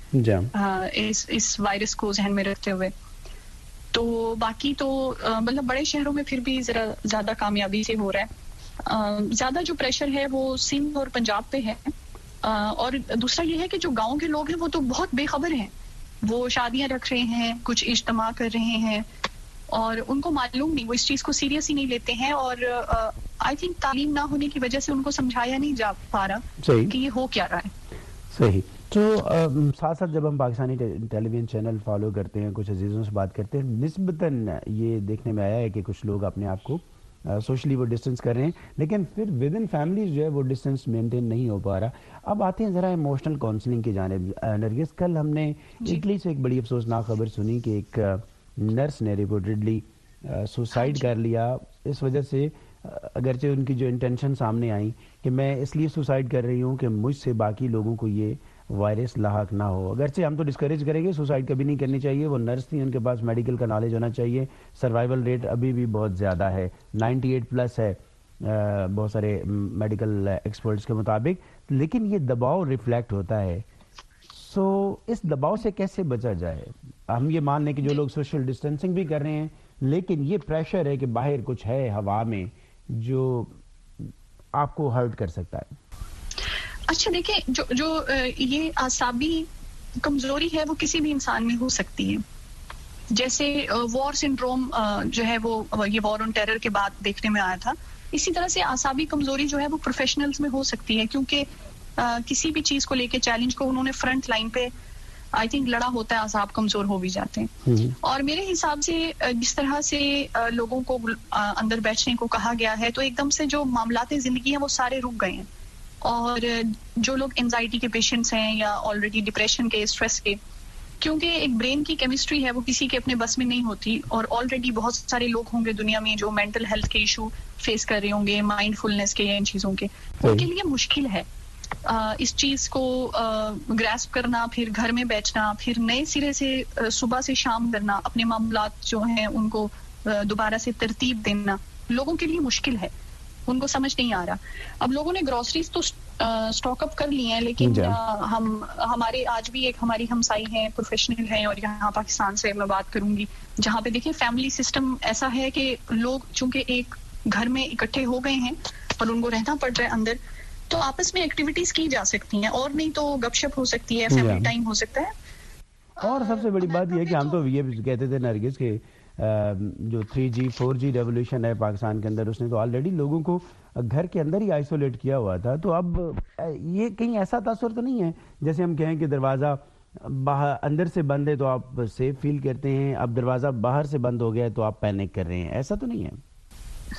اس وائرس کو ذہن میں رکھتے ہوئے. تو باقی تو مطلب بڑے شہروں میں پھر بھی ذرا زیادہ کامیابی سے ہو رہا ہے. زیادہ جو پریشر ہے وہ سندھ اور پنجاب پہ ہے، اور دوسرا یہ ہے کہ جو گاؤں کے لوگ ہیں وہ تو بہت بے خبر ہیں. وہ شادیاں رکھ رہے ہیں، کچھ اجتماع کر رہے ہیں اور ان کو معلوم نہیں، وہ اس چیز کو سیریس ہی نہیں لیتے ہیں. اور آئی تھنک تعلیم نہ ہونے کی وجہ سے ان کو سمجھایا نہیں جا پا رہا کہ یہ ہو کیا رہا ہے. صحیح. تو ساتھ ساتھ جب ہم Pakistani television channel follow کرتے ہیں، کچھ عزیزوں سے بات کرتے ہیں، نسبتاً یہ دیکھنے میں آیا ہے کہ کچھ لوگ اپنے آپ کو سوشلی وہ ڈسٹینس کر رہے ہیں، لیکن پھر ود ان فیملیز جو ہے وہ ڈسٹینس مینٹین نہیں ہو پا رہا. اب آتے ہیں ذرا ایموشنل کاؤنسلنگ کی جانب. نرگس، کل ہم نے اٹلی سے ایک بڑی افسوسناک خبر سنی کہ ایک نرس نے رپورٹڈلی سوسائڈ کر لیا. اس وجہ سے اگرچہ ان کی جو انٹینشن سامنے آئی کہ میں اس لیے سوسائڈ کر رہی ہوں کہ مجھ سے باقی لوگوں کو یہ وائرس لاحق نہ ہو. اگرچہ ہم تو ڈسکریج کریں گے، سوسائڈ کبھی نہیں کرنی چاہیے. وہ نرس تھی، ان کے پاس میڈیکل کا نالج ہونا چاہیے. سروائیول ریٹ ابھی بھی بہت زیادہ ہے، 98+ ہے بہت سارے میڈیکل ایکسپرٹس کے مطابق. لیکن یہ دباؤ ریفلیکٹ ہوتا ہے. سو اس دباؤ سے کیسے بچا جائے؟ ہم یہ مان لیں کہ جو لوگ سوشل ڈسٹینسنگ بھی کر رہے ہیں، لیکن یہ پریشر ہے کہ باہر کچھ ہے ہوا میں جو آپ کو ہرٹ کر سکتا ہے. اچھا دیکھیں، جو یہ اعصابی کمزوری ہے وہ کسی بھی انسان میں ہو سکتی ہے. جیسے وار سنڈروم جو ہے وہ یہ وار آن ٹیرر کے بعد دیکھنے میں آیا تھا، اسی طرح سے اعصابی کمزوری جو ہے وہ پروفیشنلز میں ہو سکتی ہے، کیونکہ کسی بھی چیز کو لے کے چیلنج کو انہوں نے فرنٹ لائن پہ آئی تھنک لڑا ہوتا ہے، اعصاب کمزور ہو بھی جاتے ہیں. اور میرے حساب سے جس طرح سے لوگوں کو اندر بیٹھنے کو کہا گیا ہے تو ایک دم سے جو معاملات زندگی ہیں وہ سارے رک گئے ہیں. اور جو لوگ اینزائٹی کے پیشنٹس ہیں یا آلریڈی ڈپریشن کے، اسٹریس کے، کیونکہ ایک برین کی کیمسٹری ہے وہ کسی کے اپنے بس میں نہیں ہوتی، اور آلریڈی بہت سارے لوگ ہوں گے دنیا میں جو مینٹل ہیلتھ کے ایشو فیس کر رہے ہوں گے، مائنڈ فلنس کے یا ان چیزوں کے. ان کے لیے مشکل ہے اس چیز کو گراسپ کرنا، پھر گھر میں بیٹھنا، پھر نئے سرے سے صبح سے شام کرنا، اپنے معاملات جو ہیں ان کو دوبارہ سے ترتیب دینا لوگوں کے لیے مشکل ہے. ان کو سمجھ نہیں آ رہا. اب لوگوں نے گروسریز تو اسٹاک اپ کر لی ہیں، لیکن ہمارے آج بھی ایک ہماری ہمسائی ہیں، پروفیشنل ہیں، اور یہاں پاکستان سے میں بات کروں گی جہاں پہ دیکھیں فیملی سسٹم ایسا ہے کہ لوگ چونکہ ایک گھر میں اکٹھے ہو گئے ہیں اور ان کو رہنا پڑ رہا ہے اندر، تو آپس میں ایکٹیویٹیز کی جا سکتی ہیں، اور نہیں تو گپ شپ ہو سکتی ہے، فیملی ٹائم ہو سکتا ہے. اور سب سے بڑی بات یہ ہے کہ ہم تو یہ کہتے تھے نرگس کہ جو 3G 4G ریولیوشن ہے پاکستان کے اندر، اس نے تو آلریڈی لوگوں کو گھر کے اندر ہی آئسولیٹ کیا ہوا تھا. تو اب یہ کہیں ایسا تاثر تو نہیں ہے جیسے ہم کہیں کہ دروازہ اندر سے بند ہے تو آپ سیف فیل کرتے ہیں، اب دروازہ باہر سے بند ہو گیا تو آپ پینک کر رہے ہیں، ایسا تو نہیں ہے؟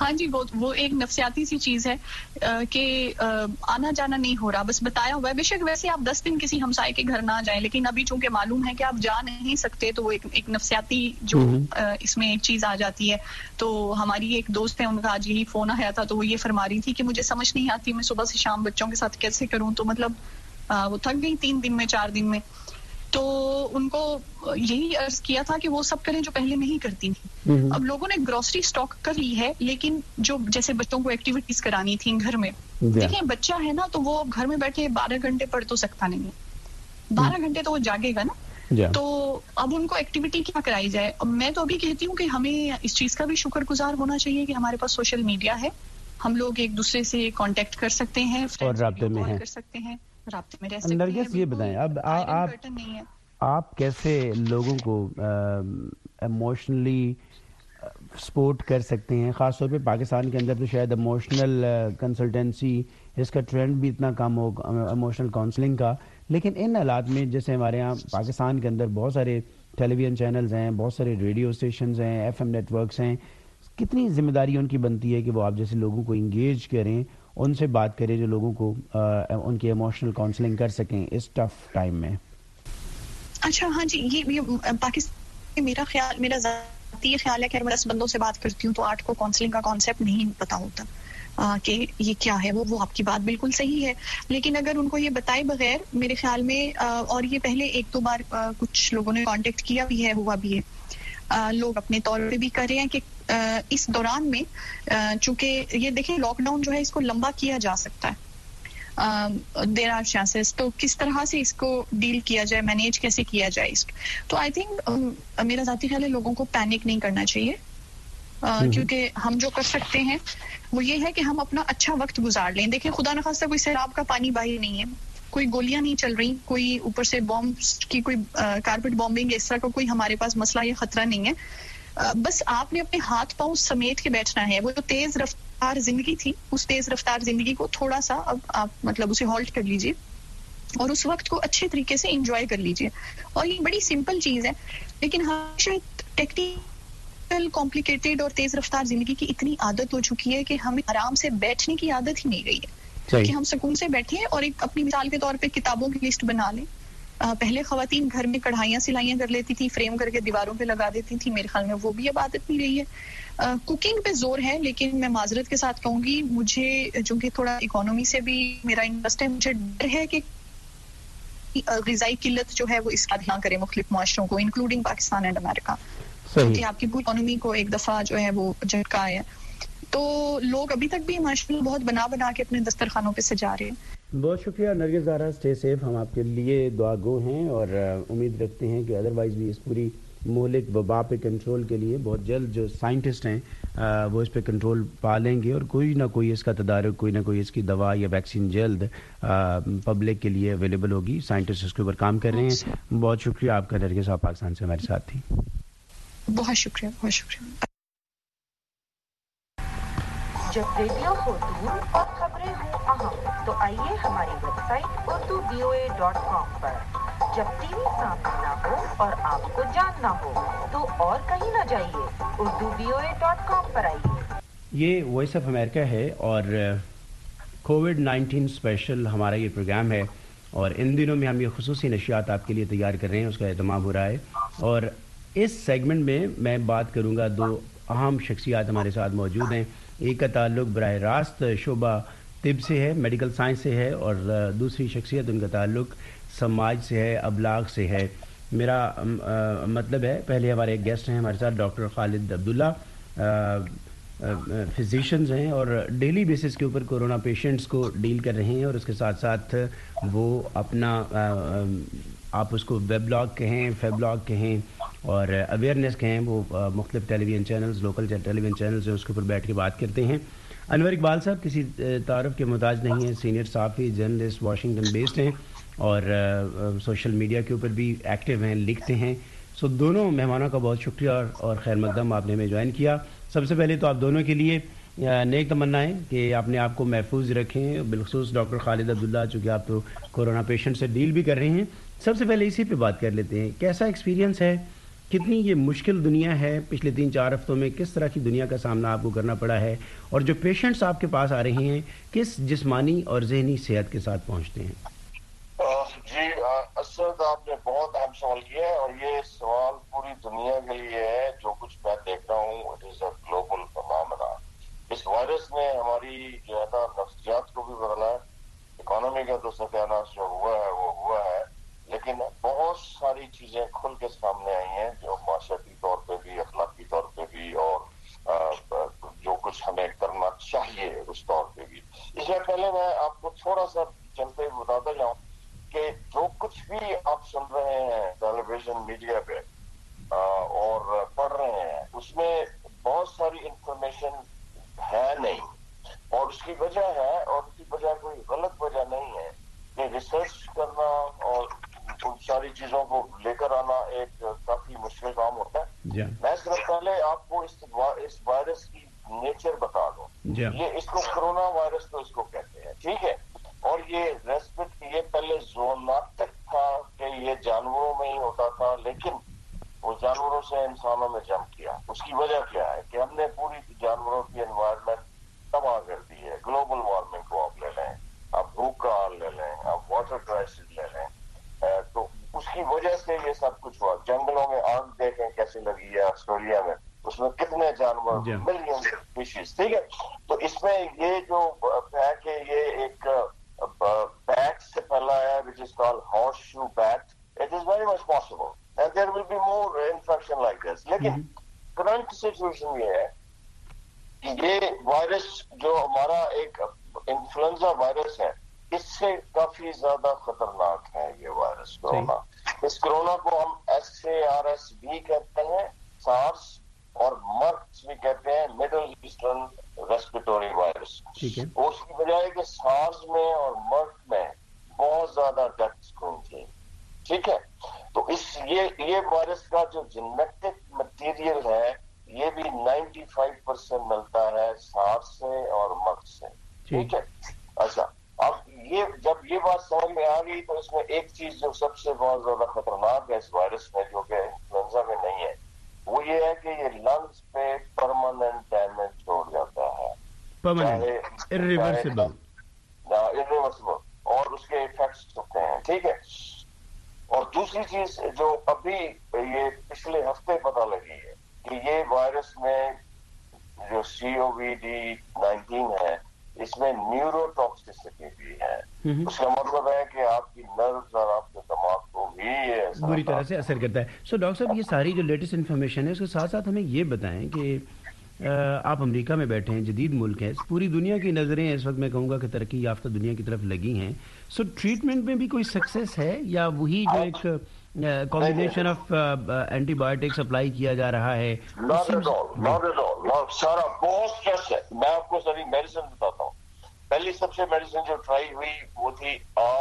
ہاں جی وہ ایک نفسیاتی سی چیز ہے کہ آنا جانا نہیں ہو رہا, بس بتایا ہوا ہے. بے شک ویسے آپ 10 دن کسی ہمسائے کے گھر نہ جائیں, لیکن ابھی چونکہ معلوم ہے کہ آپ جا نہیں سکتے تو وہ ایک نفسیاتی جو اس میں ایک چیز آ جاتی ہے. تو ہماری ایک دوست ہے, ان کا آج یہی فون آیا تھا, تو وہ یہ فرما رہی تھی کہ مجھے سمجھ نہیں آتی میں صبح سے شام بچوں کے ساتھ کیسے کروں. تو مطلب وہ تھک گئی 3 دن میں 4 دن میں. تو ان کو یہی عرض کیا تھا کہ وہ سب کریں جو پہلے نہیں کرتی تھیں. اب لوگوں نے گروسری سٹاک کر لی ہے, لیکن جو جیسے بچوں کو ایکٹیویٹیز کرانی تھیں گھر میں, دیکھیں بچہ ہے نا تو وہ گھر میں بیٹھے 12 گھنٹے پڑھ تو سکتا نہیں ہے, 12 گھنٹے تو وہ جاگے گا نا. تو اب ان کو ایکٹیویٹی کیا کرائی جائے. میں تو ابھی کہتی ہوں کہ ہمیں اس چیز کا بھی شکر گزار ہونا چاہیے کہ ہمارے پاس سوشل میڈیا ہے, ہم لوگ ایک دوسرے سے کانٹیکٹ کر سکتے ہیں اور رابطے میں ہیں, کر سکتے ہیں, رابطے میں رہ سکتے ہیں. نرگس یہ بتائیں, اب آپ کیسے لوگوں کو ایموشنلی سپورٹ کر سکتے ہیں, خاص طور پہ پاکستان کے اندر تو شاید ایموشنل کنسلٹنسی اس کا ٹرینڈ بھی اتنا کم ہو, ایموشنل کاؤنسلنگ کا. لیکن ان حالات میں جیسے ہمارے یہاں پاکستان کے اندر بہت سارے ٹیلی ویژن چینلز ہیں, بہت سارے ریڈیو اسٹیشنز ہیں, FM نیٹورکس ہیں, کتنی ذمہ داری ان کی بنتی ہے کہ وہ آپ جیسے لوگوں کو انگیج کریں, ان سے بات کریں جو لوگوں کو ان کی ایموشنل کاؤنسلنگ کر سکیں اس ٹف ٹائم میں. اچھا ہاں جی, یہ پاکستان میرا ذاتی خیال ہے کہ میں 10 بندوں سے بات کرتی ہوں تو 8 کو کاؤنسلنگ کا کانسیپٹ نہیں پتا ہوتا کہ یہ کیا ہے. وہ آپ کی بات بالکل صحیح ہے, لیکن اگر ان کو یہ بتائے بغیر میرے خیال میں, اور یہ پہلے 1-2 بار کچھ لوگوں نے کانٹیکٹ کیا بھی ہے, ہوا بھی ہے, لوگ اپنے طور پہ بھی کر رہے ہیں کہ اس دوران میں چونکہ یہ دیکھیں لاک ڈاؤن جو ہے اس کو لمبا کیا جا سکتا ہے, دیر آر چانسز, تو کس طرح سے اس کو ڈیل کیا جائے, مینیج کیسے کیا جائے اس کو. تو آئی تھنک میرا ذاتی خیال ہے لوگوں کو پینک نہیں کرنا چاہیے, کیونکہ ہم جو کر سکتے ہیں وہ یہ ہے کہ ہم اپنا اچھا وقت گزار لیں. دیکھیں خدا نخواستہ کوئی سیلاب کا پانی باہر نہیں ہے, کوئی گولیاں نہیں چل رہی, کوئی اوپر سے بامب کی کوئی کارپیٹ بامبنگ اس طرح کا کوئی ہمارے پاس مسئلہ یا خطرہ نہیں ہے. بس آپ نے اپنے ہاتھ پاؤں سمیٹ کے بیٹھنا ہے. وہ جو تیز رفتار زندگی تھی, اس تیز رفتار زندگی کو تھوڑا سا اب آپ مطلب اسے ہالٹ کر لیجئے اور اس وقت کو اچھے طریقے سے انجوائے کر لیجئے. اور یہ بڑی سمپل چیز ہے, لیکن ہمیشہ ٹیکنیکل کمپلیکیٹڈ اور تیز رفتار زندگی کی اتنی عادت ہو چکی ہے کہ ہمیں آرام سے بیٹھنے کی عادت ہی نہیں گئی ہے کہ ہم سکون سے بیٹھیں اور ایک اپنی مثال کے طور پہ کتابوں کی لسٹ بنا لیں. پہلے خواتین گھر میں کڑھائیاں سلائیاں کر لیتی تھی, فریم کر کے دیواروں پہ لگا دیتی تھی, میرے خیال میں وہ بھی اب عادت نہیں رہی ہے. کوکنگ پہ زور ہے, لیکن میں معذرت کے ساتھ کہوں گی مجھے چونکہ تھوڑا اکانومی سے بھی میرا انٹرسٹ ہے, مجھے ڈر ہے کہ غذائی قلت جو ہے وہ اس کا دھیان کرے مختلف معاشروں کو انکلوڈنگ پاکستان اینڈ امریکہ, کیونکہ آپ کی پوری اکانومی کو ایک دفعہ جو ہے وہ جھٹکا آیا. تو لوگ ابھی تک بھی ماشاءاللہ بہت بنا کے اپنے دسترخوانوں پہ سجا رہے ہیں. بہت شکریہ نرگس زہرا, اسٹے سیف, ہم آپ کے لیے دعا گو ہیں اور امید رکھتے ہیں کہ ادروائز بھی اس پوری مہلک وبا پہ کنٹرول کے لیے بہت جلد جو سائنٹسٹ ہیں وہ اس پہ کنٹرول پا لیں گے اور کوئی نہ کوئی اس کا تدارک, کوئی نہ کوئی اس کی دوا یا ویکسین جلد پبلک کے لیے اویلیبل ہوگی. سائنٹسٹ اس کے اوپر کام کر رہے ہیں. بہت شکریہ آپ کا نرگس, آپ پاکستان سے ہمارے ساتھ تھی. بہت شکریہ, بہت شکریہ. جب ریڈیو ہو دور اور خبریں ہوں اہم تو آئیے ہماری ویب سائٹ urduvoa.com پر. جب ٹی وی سامنے نہ ہو اور آپ کو جاننا ہو تو اور کہیں نہ جائیے, urduvoa.com پر آئیے. یہ وائس آف امریکہ ہے اور کووڈ-19 اسپیشل ہمارا یہ پروگرام ہے, اور ان دنوں میں ہم یہ خصوصی نشریات آپ کے لیے تیار کر رہے ہیں, اس کا اہتمام ہو رہا ہے. اور اس سیگمنٹ میں بات کروں گا, 2 اہم شخصیات ہمارے ساتھ موجود ہیں. ایک کا تعلق براہ راست شعبہ طب سے ہے, میڈیکل سائنس سے ہے, اور دوسری شخصیت ان کا تعلق سماج سے ہے, ابلاغ سے ہے. میرا مطلب ہے پہلے ہمارے ایک گیسٹ ہیں ہمارے ساتھ ڈاکٹر خالد عبداللہ, فزیشینز ہیں اور ڈیلی بیسس کے اوپر کورونا پیشنٹس کو ڈیل کر رہے ہیں, اور اس کے ساتھ ساتھ وہ اپنا آپ اس کو ویب بلاگ کہیں, فیب بلاگ کہیں اور اویئرنیس کہیں, وہ مختلف television channels, local television channels ہیں, اس کے اوپر بیٹھ کے بات کرتے ہیں. انور اقبال صاحب کسی تعارف کے محتاج نہیں ہیں, سینئر صحافی, جرنلسٹ, واشنگٹن بیسڈ ہیں اور سوشل میڈیا کے اوپر بھی ایکٹیو ہیں, لکھتے ہیں. سو دونوں مہمانوں کا بہت شکریہ اور خیر مقدم آپ نے ہمیں جوائن کیا. سب سے پہلے تو آپ دونوں کے لیے نیک تمنا ہے کہ اپنے آپ کو محفوظ رکھیں, بالخصوص ڈاکٹر خالد عبداللہ, چونکہ آپ تو کورونا پیشنٹ سے ڈیل بھی کر رہے ہیں. سب سے پہلے اسی پہ بات کر لیتے ہیں, کیسا ایکسپیرینس ہے कितनी ये मुश्किल दुनिया है, पिछले 3-4 हफ्तों में किस तरह की दुनिया का सामना आपको करना पड़ा है, और जो पेशेंट्स आपके पास आ रहे हैं किस जिस्मानी और जहनी सेहत के साथ पहुंचते हैं? जी असद, आपने बहुत अहम सवाल किया है और ये सवाल पूरी दुनिया के लिए है। जो कुछ मैं देख रहा हूँ it is a global phenomena. इस वायरस ने हमारी जो है ना नफ्सियात को भी बदला है। इकोनॉमी का तो सत्यानाश जो हुआ है वो हुआ है, लेकिन बहुत सारी चीजें खुल के सामने आई हैं जो माशरती तौर पे भी, अखलाकी तौर पे भी, और जो कुछ हमें करना चाहिए उस तौर पे भी। इससे पहले मैं आपको थोड़ा सा चलते बताता जाऊं कि जो कुछ भी आप सुन रहे हैं टेलीविजन मीडिया पे और पढ़ रहे हैं, उसमें बहुत सारी इंफॉर्मेशन है नहीं, और उसकी वजह है, और उसकी वजह कोई गलत वजह नहीं है कि रिसर्च करना और उन सारी चीजों को लेकर आना एक काफी मुश्किल काम होता है। मैं सिर्फ पहले आपको इस वायरस की नेचर बता दूं। ये इसको कोरोना वायरस तो इसको कहते हैं, ठीक है। और ये रेस्पिरेटरी, ये पहले ज़ूनोटिक था कि ये जानवरों में ही होता था, लेकिन वो जानवरों से इंसानों में जंप किया। उसकी वजह क्या है कि हमने पूरी जानवरों की एनवायरनमेंट तबाह कर दी है। ग्लोबल वार्मिंग को आप ले लें, आप भूख का हाल ले लें, आप वाटर क्राइसिस ले लें, तो उसकी वजह से ये सब कुछ हुआ। जंगलों में आग देखें कैसे लगी है ऑस्ट्रेलिया में, उसमें कितने जानवर, मिलियन स्पीशीज, ठीक है। तो इसमें ये जो है कि ये एक bat से फैला है, which is called horseshoe bat. It is very much possible, and there will be more infection like this. लेकिन current situation ये है कि ये वायरस जो हमारा एक इन्फ्लुएंजा वायरस है, इससे काफी ज्यादा खतरनाक है ये वायरस कोरोना। इस कोरोना को हम SARS भी कहते हैं, सार्स, और मर्स भी कहते हैं, मिडल ईस्टर्न रेस्पिरेटरी वायरस। और उसकी वजह है कि सार्स में और मर्स में बहुत ज्यादा डेथ्स हुई थी, ठीक है। तो ये वायरस का जो जेनेटिक मटेरियल है ये भी 95% मिलता है सार्स से और मर्स से, ठीक है। अच्छा, अब ये जब ये बात समझ में आ गई तो इसमें एक चीज जो सबसे बहुत ज्यादा खतरनाक है इस वायरस में, जो कि इन्फ्लुएंजा में नहीं है, वो ये है कि ये लंग्स पे परमानेंट डैमेज छोड़ जाता है, इरिवर्सिबल, और उसके इफेक्ट्स होते हैं, ठीक है। और दूसरी चीज जो अभी ये पिछले हफ्ते पता लगी है कि ये वायरस में जो COVID-19 है, इसमें न्यूरोटॉक्सिसिटी भी है। उसका मतलब है कि आपकी नर्व्स और आपके दिमाग को भी ये बुरी तरह से असर करता है। सो डॉक्टर साहब, ये सारी जो लेटेस्ट इन्फॉर्मेशन है उसके साथ साथ हमें ये बताएं कि आप अमेरिका में बैठे हैं, जदीद मुल्क है, पूरी दुनिया की नज़रें इस वक्त मैं कहूँगा कि तरक्की याफ्ता दुनिया की तरफ लगी हैं। सो ट्रीटमेंट में भी कोई सक्सेस है, या वही जो एक कॉम्बिनेशन ऑफ एंटीबायोटिक्स अप्लाई किया जा रहा है? सारा बहुत स्ट्रेस है। मैं आपको सारी मेडिसिन बताता हूँ। पहली सबसे मेडिसिन जो ट्राई हुई वो थी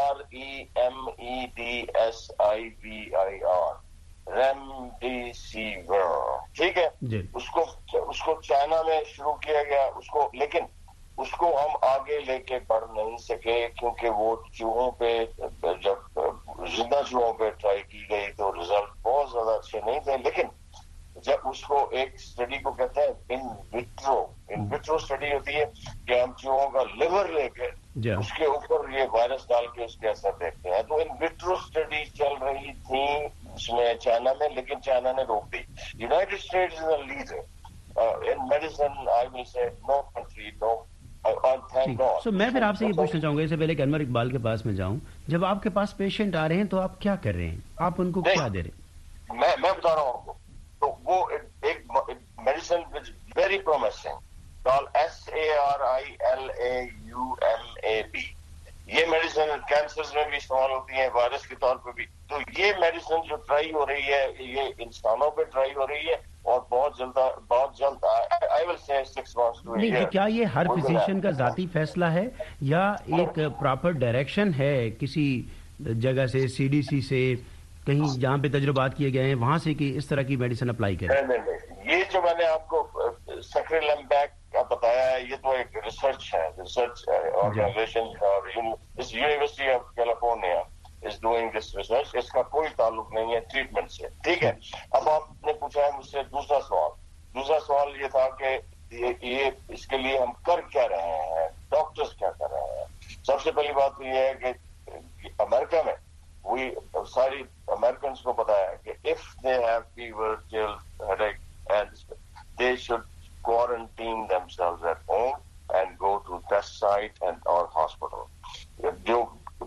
रेमडेसिविर, ठीक है। उसको चाइना में शुरू किया गया, लेकिन उसको हम आगे लेके बढ़ नहीं सके क्योंकि वो चूहों पे, जब जिंदा चूहों पे ट्राई की गई तो रिजल्ट बहुत ज्यादा अच्छे नहीं थे। लेकिन जब उसको एक स्टडी को कहते हैं इन विट्रो स्टडी होती है कि हम चूहों का लिवर लेके उसके ऊपर ये वायरस डाल के उसके असर देखते हैं। तो इन विट्रो स्टडी चल रही थी इसमें चाइना में, लेकिन चाइना ने रोक दी। United States is a leader in medicine. I will say no country, no. So, मैं फिर आपसे ये पूछना चाहूंगा, इससे पहले कि अनवर इकबाल के पास में जाऊं, जब आपके पास पेशेंट आ रहे हैं तो आप क्या कर रहे हैं, आप उनको क्या दे रहे हैं? मैं बता रहा हूँ आपको। तो वो एक medicine which very promising called SARILAUMAB। ये मेडिसिन कैंसर में भी इस्तेमाल होती है, वायरस के तौर पे भी। तो ये मेडिसिन जो ट्राई हो रही है ये इंसानों पे ट्राई हो रही है, और बहुत जल्द आई विल से 6 months to a year। नहीं, क्या ये हर फिजिशियन का जाती फैसला है या एक प्रॉपर डायरेक्शन है किसी जगह से, CDC से, कहीं जहाँ पे तजुर्बात किए गए हैं वहां से कि इस तरह की मेडिसिन अप्लाई करें? नहीं, ये जो मैंने आपको सक्रिलैम्बैक का बताया है, ये तो एक रिसर्च ऑर्गेनाइजेशन और इस university of California is doing this research. इसका कोई ताल्लुक नहीं है ट्रीटमेंट से, ठीक है. अब आपने पूछा है मुझसे दूसरा सवाल ये था कि ये इसके लिए हम कर क्या रहे हैं, डॉक्टर्स क्या कर रहे हैं. सबसे पहली बात तो ये है कि अमेरिका में सारी अमेरिकन को पता है कि if they have fever, chills, headache, and they should quarantine themselves at home and go to test site or hospital. जो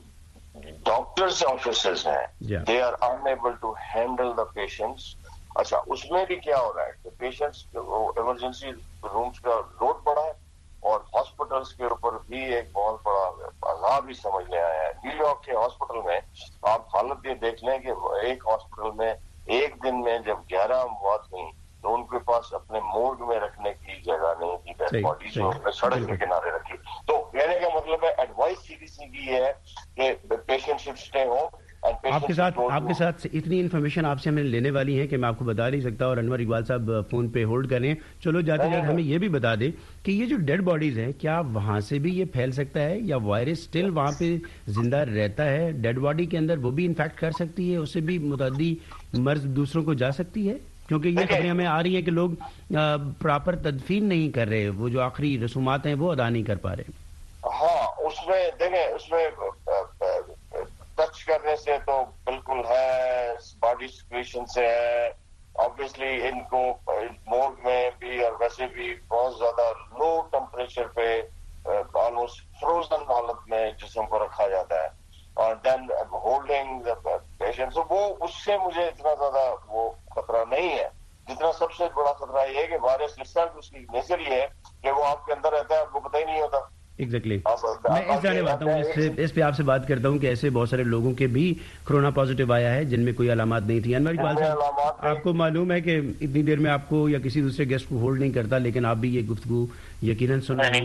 doctors' offices हैं, they are unable to handle the patients. अच्छा, उसमें भी क्या हो रहा है कि पेशेंट्स इमरजेंसी रूम्स का लोड बढ़ा है और हॉस्पिटल्स के ऊपर भी एक बहुत बड़ा अजाब ही समझ ले आया है. न्यूयॉर्क के हॉस्पिटल में आप हालत ये देख लें कि एक हॉस्पिटल में एक दिन में जब 11 मौत हुई तो उनके पास अपने मोर्ग में रखने की जगह नहीं थी, डेड बॉडीज को सड़क के किनारे रखी. तो कहने का मतलब है एडवाइस सीडीसी की है कि पेशेंट शुड स्टे होम. आपके साथ इतनी इन्फॉर्मेशन आपसे हमें लेने वाली है कि मैं आपको बता नहीं सकता, और अनवर इकबाल साहब फोन पे होल्ड कर रहे हैं. चलो जाते जाते हमें ये भी बता दें कि ये जो डेड बॉडीज हैं, क्या वहां से भी ये फैल सकता है या वायरस स्टिल वहां पे जिंदा रहता है डेड बॉडी के अंदर, वो भी इन्फेक्ट कर सकती है, उससे भी मुतअद्दी मर्ज दूसरों को जा सकती है? क्योंकि ये खबरें हमें आ रही है कि लोग प्रॉपर तदफीन नहीं कर रहे, वो जो आखिरी रसूमात हैं वो अदा नहीं कर पा रहे. हाँ, उसमें देखें, उसमें टच करने से तो बिल्कुल है, बॉडी सिक्रेशन से है. ऑब्वियसली इनको मोर्ग में भी और वैसे भी बहुत ज्यादा लो टेम्परेचर पे ऑलमोस्ट फ्रोजन हालत में जिस्म को रखा जाता है और देन होल्डिंग द पेशेंट. तो वो उससे मुझे इतना ज्यादा वो खतरा नहीं है जितना सबसे बड़ा खतरा ये है कि वायरस रिसर्च उसकी नेचर ये है कि वो आपके अंदर रहता है, आपको पता ही नहीं होता. एग्जैक्टली मैं इस जाने आता हूँ, इस पे आपसे बात करता हूँ कि ऐसे बहुत सारे लोगों के भी कोरोना पॉजिटिव आया है जिनमें कोई अलामत नहीं थी. अनवर इकबाल साहब, आपको मालूम है कि इतनी देर में आपको या किसी दूसरे गेस्ट को होल्ड नहीं करता, लेकिन आप भी ये गुफ्तगू यकीनन सुन रहे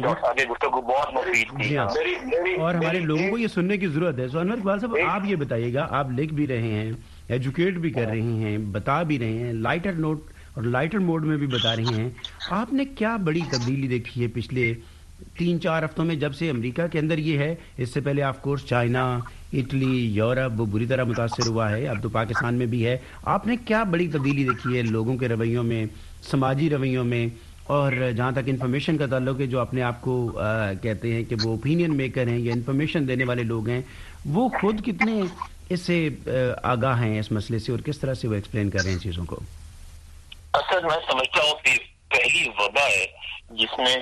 हैं और हमारे लोगों को ये सुनने की जरूरत है. सो अनवर इकबाल साहब, आप ये बताइएगा, आप लिख भी रहे हैं, एजुकेट भी कर रही हैं, बता भी रहे हैं, लाइटर नोट और लाइटर मोड में भी बता रही हैं, आपने क्या बड़ी तब्दीली देखी है पिछले 3-4 हफ्तों में जब से अमेरिका के अंदर ये है? इससे पहले of course China, Italy, Europe वो बुरी तरह मुतासर हुआ है, अब तो पाकिस्तान में भी है. आपने क्या बड़ी तब्दीली देखी है लोगों के रवैयों में, समाजी रवैयों में, और जहाँ तक इन्फॉर्मेशन का ताल्लुक है, जो अपने आप को कहते हैं कि वो ओपिनियन मेकर हैं या इन्फॉर्मेशन देने वाले लोग हैं, वो खुद कितने इससे आगाह हैं इस मसले से और किस तरह से वो एक्सप्लेन कर रहे हैं चीज़ों को? असल मैं समझता हूँ कि पहली वबा है जिसमें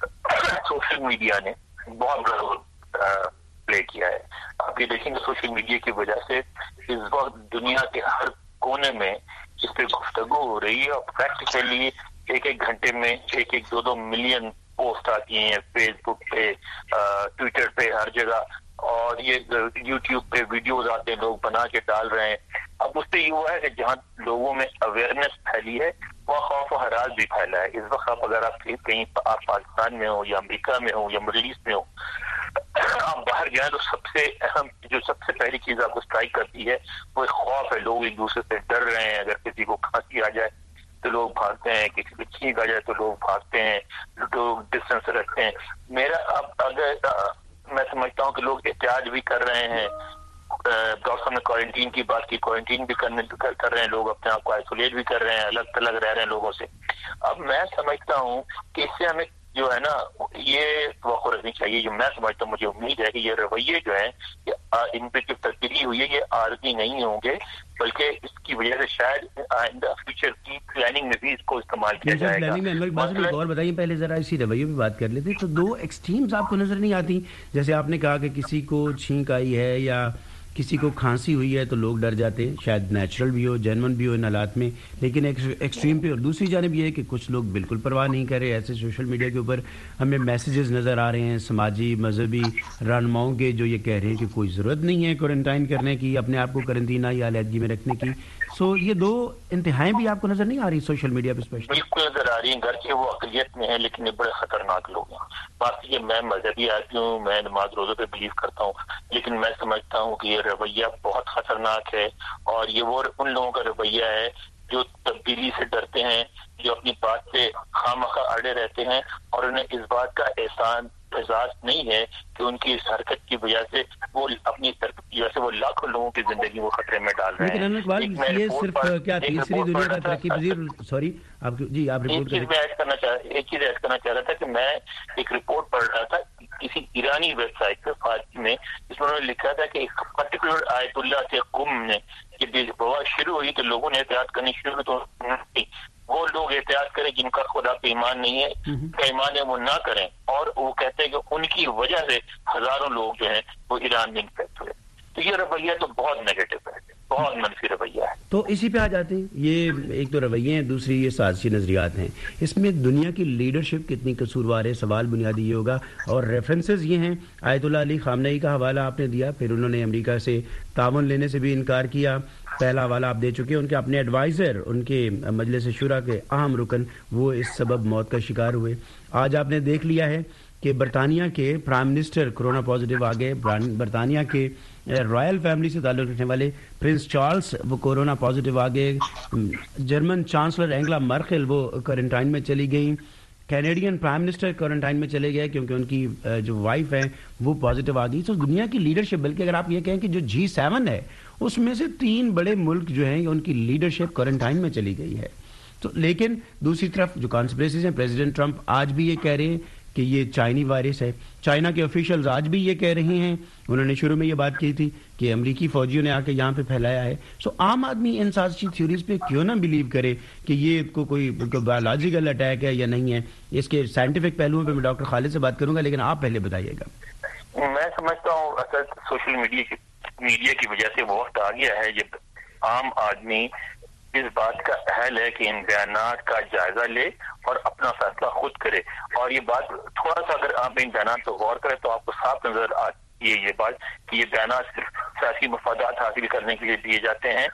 सोशल मीडिया ने बहुत बड़ा रोल प्ले किया है. आप ये देखेंगे सोशल मीडिया की वजह से इस वक्त दुनिया के हर कोने में इस पे गुफ्तगू हो रही है और प्रैक्टिकली एक घंटे में 1-2 मिलियन पोस्ट आती हैं फेसबुक पे, ट्विटर पे, हर जगह. और ये यूट्यूब पे वीडियोस आते हैं, लोग बना के डाल रहे हैं. अब उससे ये हुआ है कि जहाँ लोगों में अवेयरनेस फैली है वहाँ खौफ और हरास भी फैला है. इस वक्त आप अगर आप कहीं आप पाकिस्तान में हो या अमेरिका में हो या मिडिल ईस्ट में हो, आप बाहर जाए तो सबसे अहम जो सबसे पहली चीज आपको स्ट्राइक करती है वो खौफ है. लोग एक दूसरे से डर रहे हैं. अगर किसी को खांसी आ जाए तो लोग भागते हैं, किसी को छींक आ जाए तो लोग भागते हैं, लोग डिस्टेंस रखते हैं. मेरा अब अगर मैं समझता हूँ कि लोग एहतियात भी कर रहे हैं. डॉक्टर साहब ने क्वारंटीन की बात की, क्वारंटीन भी कर रहे हैं लोग, अपने आप को आइसोलेट भी कर रहे हैं, अलग अलग रह रहे हैं लोगों से. अब मैं समझता हूँ कि इससे हमें जो है ना ये तवक्को रखनी चाहिए. जो मैं समझता हूँ, मुझे उम्मीद है कि ये रवैये जो हैं इन पे जो तब्दीली हुई है ये आरजी नहीं होंगे, बल्कि इसकी वजह से शायद आइंदा फ्यूचर की प्लानिंग में भी इसको इस्तेमाल किया जाएगा. एक और बताइए, पहले जरा इसी रवैये पे बात कर लेते. तो 2 एक्सट्रीम्स आपको नजर नहीं आती? जैसे आपने कहा कि किसी को छींक आई है या किसी को खांसी हुई है तो लोग डर जाते हैं, शायद नेचुरल भी हो, जेन्युइन भी हो इन हालात में, लेकिन एक एक्सट्रीम पे. और दूसरी जानिब ये है कि कुछ लोग बिल्कुल परवाह नहीं कर रहे. ऐसे सोशल मीडिया के ऊपर हमें मैसेजेस नज़र आ रहे हैं समाजी मजहबी रहनुमाओं के, जो ये कह रहे हैं कि कोई ज़रूरत नहीं है क्वारंटाइन करने की, अपने आप को करंतना या अलहदगी में रखने की. सो ये 2 इंतहाएं भी आपको नजर नहीं आ रही सोशल मीडिया पे? स्पेशली बिल्कुल नजर आ रही है. घर के वो अकलियत में है लेकिन ये बड़े खतरनाक लोग हैं. बाकी ये मैं मजहबी आदमी हूँ, मैं नमाज रोज़े पे बिलीव करता हूँ, लेकिन मैं समझता हूँ कि ये रवैया बहुत खतरनाक है. और ये वो उन लोगों का रवैया है जो तब्दीली से डरते हैं, جو اپنی بات پہ خامخواہ اڑے رہتے ہیں اور انہیں اس بات کا احساس نہیں ہے کہ ان کی اس حرکت کی وجہ سے وہ اپنی حرکت کی وجہ سے وہ لاکھوں لوگوں کی زندگی وہ خطرے میں ڈال رہے ہیں. لیکن اقبال یہ صرف کیا تیسری دنیا کا ترقی پذیر سوری آپ جی آپ رپورٹ ایک چیز ایڈ کرنا چاہ رہا تھا کہ میں ایک رپورٹ پڑھ رہا تھا کسی ایرانی ویب سائٹ پہ فارسی میں، جس میں انہوں نے لکھا تھا کہ ایک پرٹیکولر آیت اللہ سے قم نے جب وبا شروع ہوئی تو لوگوں نے احتیاط کرنی شروع کی، تو وہ لوگ احتیاط کریں جن کا خدا پہ ایمان نہیں ہے، کا ایمان ہے وہ نہ کریں، اور وہ کہتے ہیں کہ ان کی وجہ سے ہزاروں لوگ جو ہیں وہ ایران میں انفیکٹ ہوئے. تو یہ رویہ تو بہت نیگیٹو ہے، بہت منفی رویہ ہے. تو اسی پہ آ جاتے ہیں، یہ ایک تو رویے ہیں، دوسری یہ سازشی نظریات ہیں. اس میں دنیا کی لیڈرشپ کتنی قصوروار ہے؟ سوال بنیادی یہ ہوگا. اور ریفرنسز یہ ہیں، آیت اللہ علی خامنئی کا حوالہ آپ نے دیا، پھر انہوں نے امریکہ سے تعاون لینے سے بھی انکار کیا. پہلا حوالہ آپ دے چکے ہیں، ان کے اپنے ایڈوائزر، ان کے مجلس شورا کے اہم رکن، وہ اس سبب موت کا شکار ہوئے. آج آپ نے دیکھ لیا ہے کہ برطانیہ کے پرائم منسٹر کرونا پازیٹیو آ گئے. برطانیہ کے رائل فیملی سے تعلق رکھنے والے پرنس چارلز وہ کورونا پازیٹیو آ گئے. جرمن چانسلر اینگلا مرکل وہ کوارنٹائن میں چلی گئیں. کینیڈین پرائم منسٹر کوارنٹائن میں چلے گئے کیونکہ ان کی جو وائف ہے وہ پازیٹیو آ گئی. تو دنیا کی لیڈرشپ، بلکہ اگر آپ یہ کہیں کہ جو G7 ہے اس میں سے 3 بڑے ملک جو ہیں ان کی لیڈرشپ کوارنٹائن میں چلی گئی ہے. تو لیکن دوسری طرف جو کانسپریسیز ہیں، پریزیڈنٹ ٹرمپ آج بھی یہ کہہ رہے ہیں کہ یہ چائنی وائرس ہے. چائنا کے آفیشلز آج بھی یہ کہہ رہے ہیں، انہوں نے شروع میں یہ بات کی تھی کہ امریکی فوجیوں نے آ کے یہاں پہ پھیلایا ہے. سو عام آدمی ان سازشی تھیوریز پہ کیوں نہ بلیو کرے کہ یہ کوئی بایولوجیکل اٹیک ہے یا نہیں ہے؟ اس کے سائنٹیفک پہلوؤں پہ میں ڈاکٹر خالد سے بات کروں گا، لیکن آپ پہلے بتائیے گا. میں سمجھتا ہوں اصل سوشل میڈیا کی وجہ سے وہ وقت آ گیا ہے جب عام آدمی اس بات کا اہل ہے کہ ان بیانات کا جائزہ لے اور اپنا فیصلہ خود کرے. اور یہ بات تھوڑا سا اگر آپ ان بیانات کو غور کریں تو آپ کو صاف نظر آتی ہے یہ بات کہ یہ بیانات صرف سیاسی مفادات حاصل کرنے کے لیے دیے جاتے ہیں،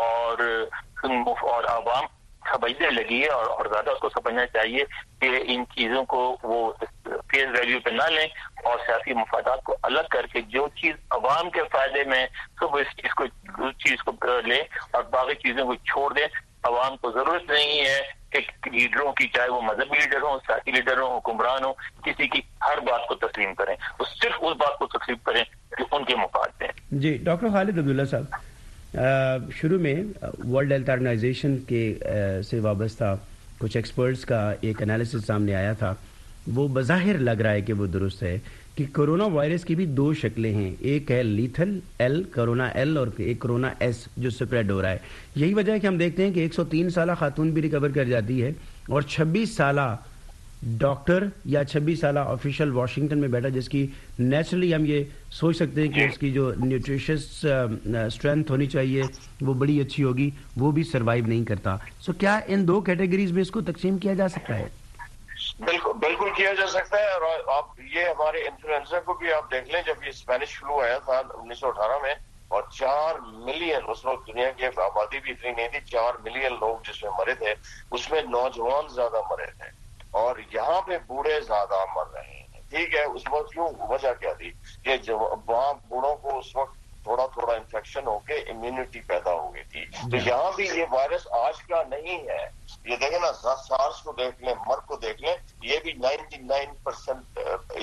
اور عوام سمجھنے لگی ہے اور زیادہ اس کو سمجھنا چاہیے کہ ان چیزوں کو وہ فیس ویلیو پہ نہ لیں اور سیاسی مفادات کو الگ کر کے جو چیز عوام کے فائدے میں تو وہ اس چیز کو لیں اور باقی چیزوں کو چھوڑ دیں. عوام کو ضرورت نہیں ہے کہ لیڈروں کی، چاہے وہ مذہبی لیڈر ہوں، سیاسی لیڈر ہوں، حکمران ہوں، کسی کی ہر بات کو تسلیم کریں. وہ صرف اس بات کو تسلیم کریں جو ان کے مفاد ہیں. جی ڈاکٹر خالد عبداللہ صاحب، شروع میں ورلڈ ہیلتھ آرگنائزیشن کے سے وابستہ کچھ ایکسپرٹس کا ایک انالیسس سامنے آیا تھا. وہ بظاہر لگ رہا ہے کہ وہ درست ہے کہ کرونا وائرس کی بھی 2 شکلیں ہیں، ایک ہے لیتھل ایل، کرونا ایل، اور ایک کرونا ایس جو سپریڈ ہو رہا ہے. یہی وجہ ہے کہ ہم دیکھتے ہیں کہ 103 سالہ خاتون بھی ریکور کر جاتی ہے اور 26 سالہ ڈاکٹر یا 26 سالہ آفیشل واشنگٹن میں بیٹھا، جس کی نیچرلی ہم یہ سوچ سکتے ہیں کہ اس کی جو نیوٹریشس اسٹرینتھ ہونی چاہیے وہ بڑی اچھی ہوگی، وہ بھی سروائیو نہیں کرتا. سو کیا ان 2 کیٹیگریز میں اس کو تقسیم کیا جا سکتا ہے؟ بالکل کیا جا سکتا ہے. اور آپ یہ ہمارے انفلوئنزا کو بھی آپ دیکھ لیں، جب یہ اسپینش فلو آیا تھا 1918 میں اور 4 ملین، اس وقت دنیا کی آبادی بھی اتنی نہیں تھی، 4 ملین لوگ جس میں مرے تھے، اس میں نوجوان زیادہ مرے تھے اور یہاں پہ بوڑھے زیادہ مر رہے ہیں. ٹھیک ہے، اس وقت کیوں وجہ کیا تھی کہ وہاں بوڑھوں کو اس وقت تھوڑا انفیکشن ہو کے امیونٹی پیدا ہو گئی تھی. تو یہاں بھی یہ وائرس آج کا نہیں ہے. یہ دیکھیں نا، سارس کو دیکھ لیں، مرگ کو دیکھ لیں، یہ بھی 99%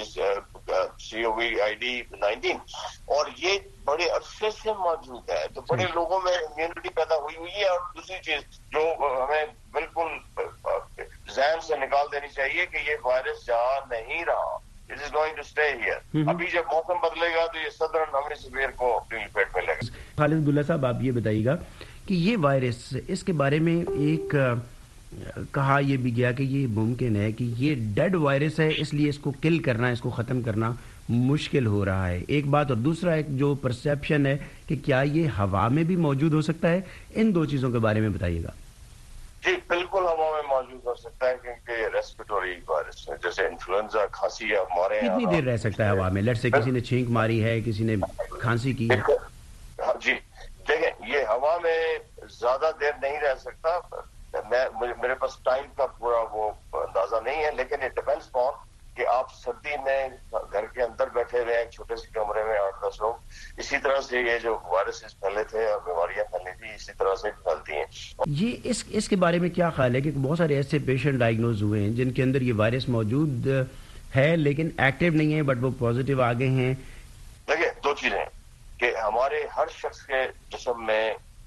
COVID-19 اور یہ بڑے عرصے سے موجود ہے. تو بڑے لوگوں میں امیونٹی پیدا ہوئی ہے. اور دوسری چیز جو ہمیں بالکل ذہن سے نکال دینی چاہیے کہ یہ وائرس جا نہیں رہا. It is going to stay here. ابھی جب موسم بدلے گا تو یہ سدرن ہیمیسفیئر کو اپنی لپیٹ میں لے گا. خالد عبداللہ صاحب، آپ یہ بتائیے گا کہ یہ وائرس، اس کے بارے میں ایک کہا یہ بھی گیا کہ یہ ممکن ہے کہ یہ ڈیڈ وائرس ہے، اس لیے اس کو کل کرنا، اس کو ختم کرنا مشکل ہو رہا ہے، ایک بات. اور دوسرا ایک جو پرسیپشن ہے کہ کیا یہ ہوا میں بھی موجود ہو سکتا ہے. ان 2 چیزوں کے بارے میں بتائیے گا. جی بالکل ہوا میں موجود ہو سکتا ہے کیونکہ یہ ریسپیٹوری وائرس ہے، جیسے انفلوئنزا، کھانسی. ہمارے کتنی دیر رہ سکتا ہے ہوا میں؟ لیٹ سے کسی نے چھینک ماری ہے، کسی نے کھانسی کی ہے. جی دیکھیں، یہ ہوا میں زیادہ دیر نہیں رہ سکتا. میرے پاس ٹائم کا پورا وہ اندازہ نہیں ہے، لیکن یہ ڈیپینڈس آن کہ آپ سردی میں گھر کے اندر بیٹھے ہوئے ہیں چھوٹے سے کمرے میں 8-10 لوگ, اسی طرح سے یہ جو وائرسز پھیلے تھے اور بیماریاں پھیلی تھی اسی طرح سے پھیلتی ہیں. یہ اس کے بارے میں کیا خیال ہے کہ بہت سارے ایسے پیشنٹ ڈائگنوز ہوئے ہیں جن کے اندر یہ وائرس موجود ہے لیکن ایکٹیو نہیں ہے بٹ وہ پازیٹیو آ گئے ہیں؟ دیکھیں, دو چیزیں کہ ہمارے ہر شخص کے جسم میں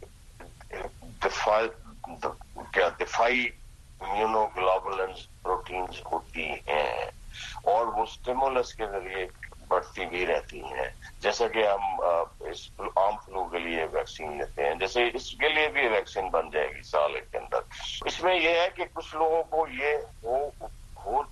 دفاعی امیونوگلوبولنز پروٹینز ہوتی ہیں اور وہ اسٹیمولس کے ذریعے بڑھتی بھی رہتی ہیں. جیسا کہ ہم اس عام فلو کے لیے ویکسین لیتے ہیں, جیسے اس کے لیے بھی ویکسین بن جائے گی سال کے اندر. اس میں یہ ہے کہ کچھ لوگوں کو یہ ہو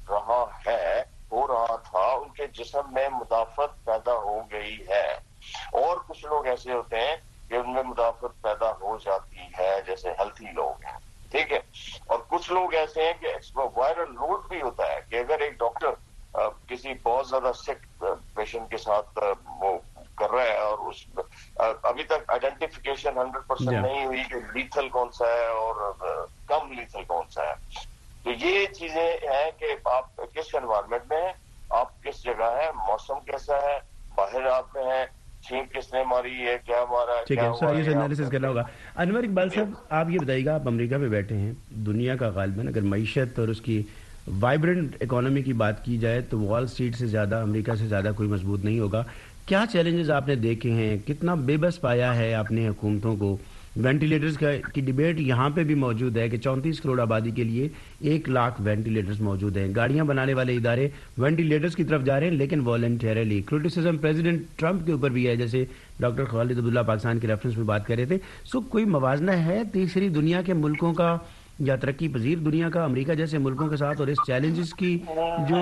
رہا تھا, ان کے جسم میں مدافعت پیدا ہو گئی ہے, اور کچھ لوگ ایسے ہوتے ہیں کہ ان میں مدافعت پیدا ہو جاتی ہے جیسے ہیلتھی لوگ ہیں, ٹھیک ہے. اور کچھ لوگ ایسے ہیں کہ وائرل لوڈ بھی ہوتا ہے کہ اگر ایک ڈاکٹر کسی بہت زیادہ سک پیشنٹ کے ساتھ وہ کر رہا ہے اور اس ابھی تک آئیڈینٹیفیکیشن 100% نہیں ہوئی کہ لیتھل کون سا ہے اور کم لیتھل کون سا ہے. تو یہ چیزیں ہیں کہ آپ کس انوائرمنٹ میں ہیں, آپ کس جگہ ہیں, موسم کیسا ہے, باہر آپ میں ہیں, چھینک کس نے ماری ہے, کیا مارا ہے, ٹھیک ہے. سر یہ انالیسس کرنا ہوگا. انور اقبال صاحب, آپ یہ بتائیے گا, آپ امریکہ میں بیٹھے ہیں, دنیا کا غالباً اگر معیشت اور اس کی وائبرنٹ اکانومی کی بات کی جائے تو وال اسٹریٹ سے زیادہ, امریکہ سے زیادہ کوئی مضبوط نہیں ہوگا. کیا چیلنجز آپ نے دیکھے ہیں, کتنا بے بس پایا ہے آپ نے حکومتوں کو؟ وینٹیلیٹرز کی ڈیبیٹ یہاں پہ بھی موجود ہے کہ 34 کروڑ آبادی کے لیے 1 لاکھ وینٹیلیٹرز موجود ہیں. گاڑیاں بنانے والے ادارے وینٹیلیٹرز کی طرف جا رہے ہیں لیکن والنٹیرلی. کرٹیسزم پریزیڈنٹ ٹرمپ کے اوپر بھی ہے, جیسے ڈاکٹر خالد عبداللہ پاکستان کے ریفرنس میں بات کر رہے تھے. سو کوئی موازنہ ہے تیسری دنیا کے ملکوں کا یا ترقی پذیر دنیا کا امریکہ جیسے ملکوں کے ساتھ, اور اس چیلنجز کی جو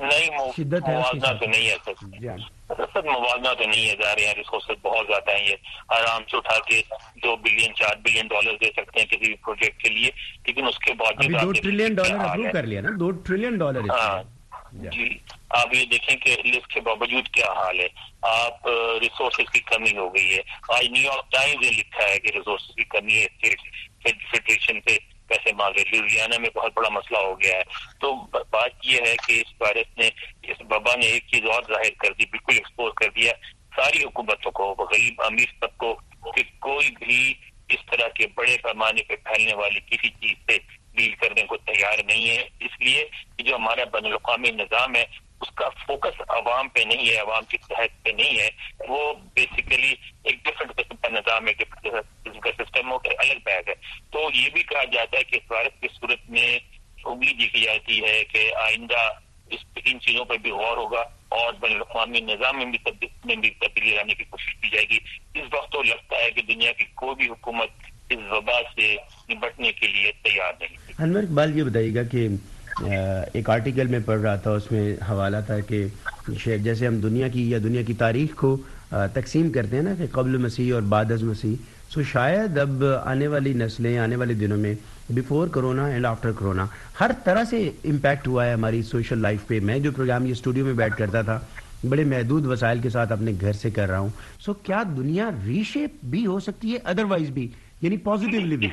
شدت ہے موازنہ تو نہیں ہے سر, موازنہ تو نہیں ہے. ظاہر ہے ریسورسز بہت زیادہ ہیں, یہ آرام سے اٹھا کے $2 بلین $4 بلین دے سکتے ہیں کسی بھی پروجیکٹ کے لیے, لیکن اس کے بعد $2 ٹریلین اپروو کر لیا نا, $2 ٹریلین. ہاں جی, آپ یہ دیکھیں کہ اس کے باوجود کیا حال ہے. آپ ریسورسز کی کمی ہو گئی ہے. آج نیو یارک ٹائمز نے لکھا ہے کہ ریسورسز کی کمی ہے, اسٹیٹ فیڈریشن سے پیسے مانگے. لوزیانا میں بہت بڑا مسئلہ ہو گیا ہے. تو بات یہ ہے کہ اس وائرس نے, اس وبا نے ایک چیز اور ظاہر کر دی, بالکل ایکسپوز کر دیا ساری حکومتوں کو, غریب امیر سب کو, کہ کوئی بھی اس طرح کے بڑے پیمانے پہ پھیلنے والی کسی چیز سے ڈیل کرنے کو تیار نہیں ہے. اس لیے کہ جو ہمارا بین الاقوامی نظام ہے اس کا فوکس عوام پہ نہیں ہے, عوام کی صحت پہ نہیں ہے. وہ بیسیکلی ایک ڈفرنٹ قسم کا نظام ہے, کا سسٹم ہو کے الگ بیگ ہے. تو یہ بھی کہا جاتا ہے کہ اس وائرس کی صورت میں امید یہ کی جاتی ہے کہ آئندہ ان چیزوں پر بھی غور ہوگا اور بین الاقوامی نظام میں بھی تبدیلی لانے کی کوشش کی جائے گی. اس وقت تو لگتا ہے کہ دنیا کی کوئی بھی حکومت اس وبا سے نمٹنے کے لیے تیار نہیں. انور اقبال, یہ بتائیے گا کہ ایک آرٹیکل میں پڑھ رہا تھا, اس میں حوالہ تھا کہ جیسے ہم دنیا کی تاریخ کو تقسیم کرتے ہیں نا کہ قبل مسیح اور بعد از مسیح, سو شاید اب آنے والی نسلیں آنے والے دنوں میں before corona and after corona ہر طرح سے امپیکٹ ہوا ہے ہماری سوشل لائف پہ. میں جو پروگرام یہ اسٹوڈیو میں بیٹھ کرتا تھا بڑے محدود وسائل کے ساتھ اپنے گھر سے کر رہا ہوں. سو کیا دنیا ری شیپ بھی ہو سکتی ہے ادروائز بھی, یعنی پازیٹیولی بھی؟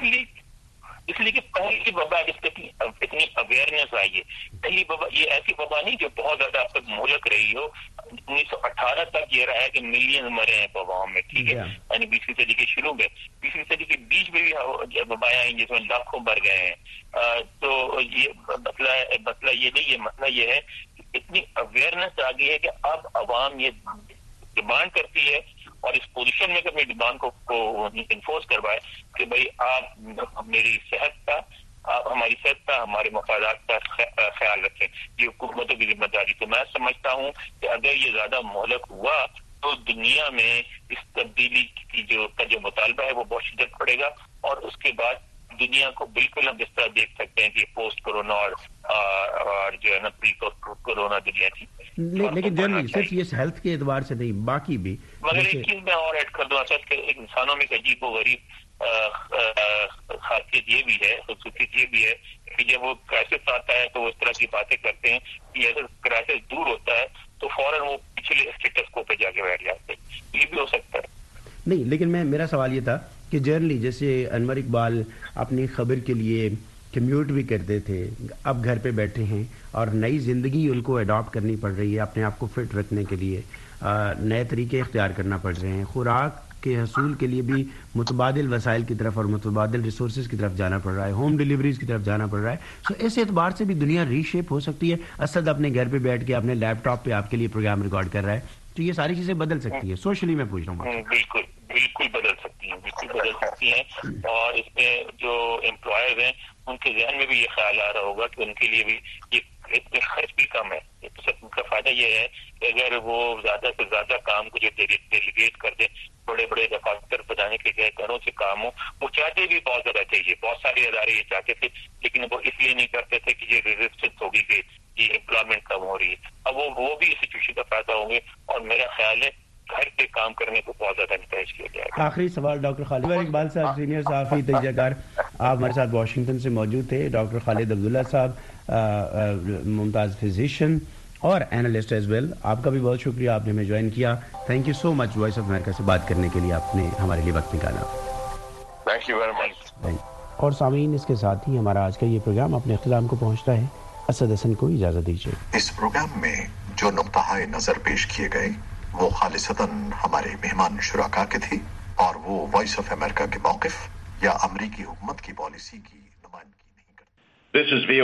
اس لیے کہ پہلی وبا اس کی اتنی اویئرنیس آئی ہے. پہلی وبا یہ ایسی وبا نہیں جو بہت زیادہ اب تک مہلک رہی ہو. 1918 تک یہ رہا ہے کہ ملین مرے ہیں وباؤں میں, ٹھیک ہے, یعنی 20ویں صدی کے شروع میں, 20ویں صدی کے بیچ میں بھی وبائیں آئیں جس میں لاکھوں مر گئے ہیں. تو یہ مسئلہ یہ نہیں ہے, مسئلہ یہ ہے کہ اتنی اویئرنیس آ گئی ہے کہ اب عوام یہ ڈیمانڈ کرتی ہے اور اس پوزیشن میں اپنی ڈیمانڈ کو انفورس کروائے کہ بھائی آپ میری صحت کا, آپ ہماری صحت کا, ہمارے مفادات کا خیال رکھیں. یہ حکومتوں کی ذمہ داری. تو میں سمجھتا ہوں کہ اگر یہ زیادہ مہلک ہوا تو دنیا میں اس تبدیلی کی جو مطالبہ ہے وہ بہت شدت پڑے گا, اور اس کے بعد دنیا کو بالکل ہم اس طرح دیکھ سکتے ہیں کہ پوسٹ کرونا اور جو ہے نا پری کرونا دنیا تھی. لیکن جنرلی صرف یہ ہیلتھ کے اعتبار سے نہیں, باقی بھی. مگر ایک چیز میں اور ایڈ کر دوں اصل کہ انسانوں میں عجیب و غریب خاصیت یہ بھی ہے, خصوصیت یہ بھی ہے کہ جب وہ کرائسس آتا ہے تو وہ اس طرح کی باتیں کرتے ہیں کہ اگر کرائسس دور ہوتا ہے تو فوراً وہ پچھلے اسٹیٹس کو پہ جا کے بیٹھ جاتے ہیں. یہ بھی ہو سکتا ہے. نہیں, لیکن میرا سوال یہ تھا کہ جنرلی جیسے انور اقبال اپنی خبر کے لیے کمیوٹ بھی کرتے تھے، اب گھر پہ بیٹھے ہیں اور نئی زندگی ان کو اڈاپٹ کرنی پڑ رہی ہے، اپنے آپ کو فٹ رکھنے کے لیے نئے طریقے اختیار کرنا پڑ رہے ہیں، خوراک کے حصول کے لیے بھی متبادل وسائل کی طرف اور متبادل ریسورسز کی طرف جانا پڑ رہا ہے، ہوم ڈیلیوریز کی طرف جانا پڑ رہا ہے. سو اس اعتبار سے بھی دنیا ری شیپ ہو سکتی ہے. اسد اپنے گھر پہ بیٹھ کے اپنے لیپ ٹاپ پہ آپ کے لیے پروگرام ریکارڈ کر رہا ہے، تو یہ ساری چیزیں بدل سکتی ہے. سوشلی میں پوچھ رہا ہوں. بالکل بالکل بدل سکتی ہیں، بالکل بدل سکتی ہیں. اور اس میں جو امپلائرز ہیں ان کے ذہن میں بھی یہ خیال آ رہا ہوگا کہ ان کے لیے بھی یہ خرچ بھی کم ہے. ان کا فائدہ یہ ہے کہ اگر وہ زیادہ سے زیادہ کام کو جو ڈیلیگیٹ کر دیں، بڑے بڑے دفاتر بنانے کے لیے گھروں سے کام ہو، وہ چاہتے بھی بہت زیادہ تھے. یہ بہت سارے ادارے یہ چاہتے تھے، لیکن وہ اس لیے نہیں کرتے تھے کہ یہ ریزسٹنس ہوگی کہ یہ امپلائمنٹ کم ہو رہی ہے. اب وہ بھی اس سچویشن کا فائدہ ہوں گے، اور میرا خیال ہے گھر پہ کام کرنے کو بہت زیادہ انکریج کیا جائے گا. آخری سوال ڈاکٹر خالد اقبال صاحب، سینئر صحافی تجزیہ کار، آپ ہمارے ساتھ واشنگٹن سے موجود تھے. ڈاکٹر خالد عبداللہ صاحب ممتاز فزیشین اور اینالسٹ ایز ویل، آپ کا بھی بہت شکریہ، آپ نے ہمیں جوائن کیا. Thank you so much voice of America سے بات کرنے کے لیے، آپ نے ہمارے لیے وقت نکالا. Thank you very much. اور سامعین، اس کے ساتھ ہی ہمارا آج کا یہ پروگرام اپنے اختتام کو پہنچتا ہے. اسد حسن کو اجازت دیجیے. اس پروگرام میں جو نقطہ نظر پیش کیے گئے وہ خالصتاً ہمارے مہمان شرکاء کے تھے، اور وہ وائس آف امریکہ کے موقف یا امریکی حکومت کی پالیسی کی نمائندگی نہیں کرتے.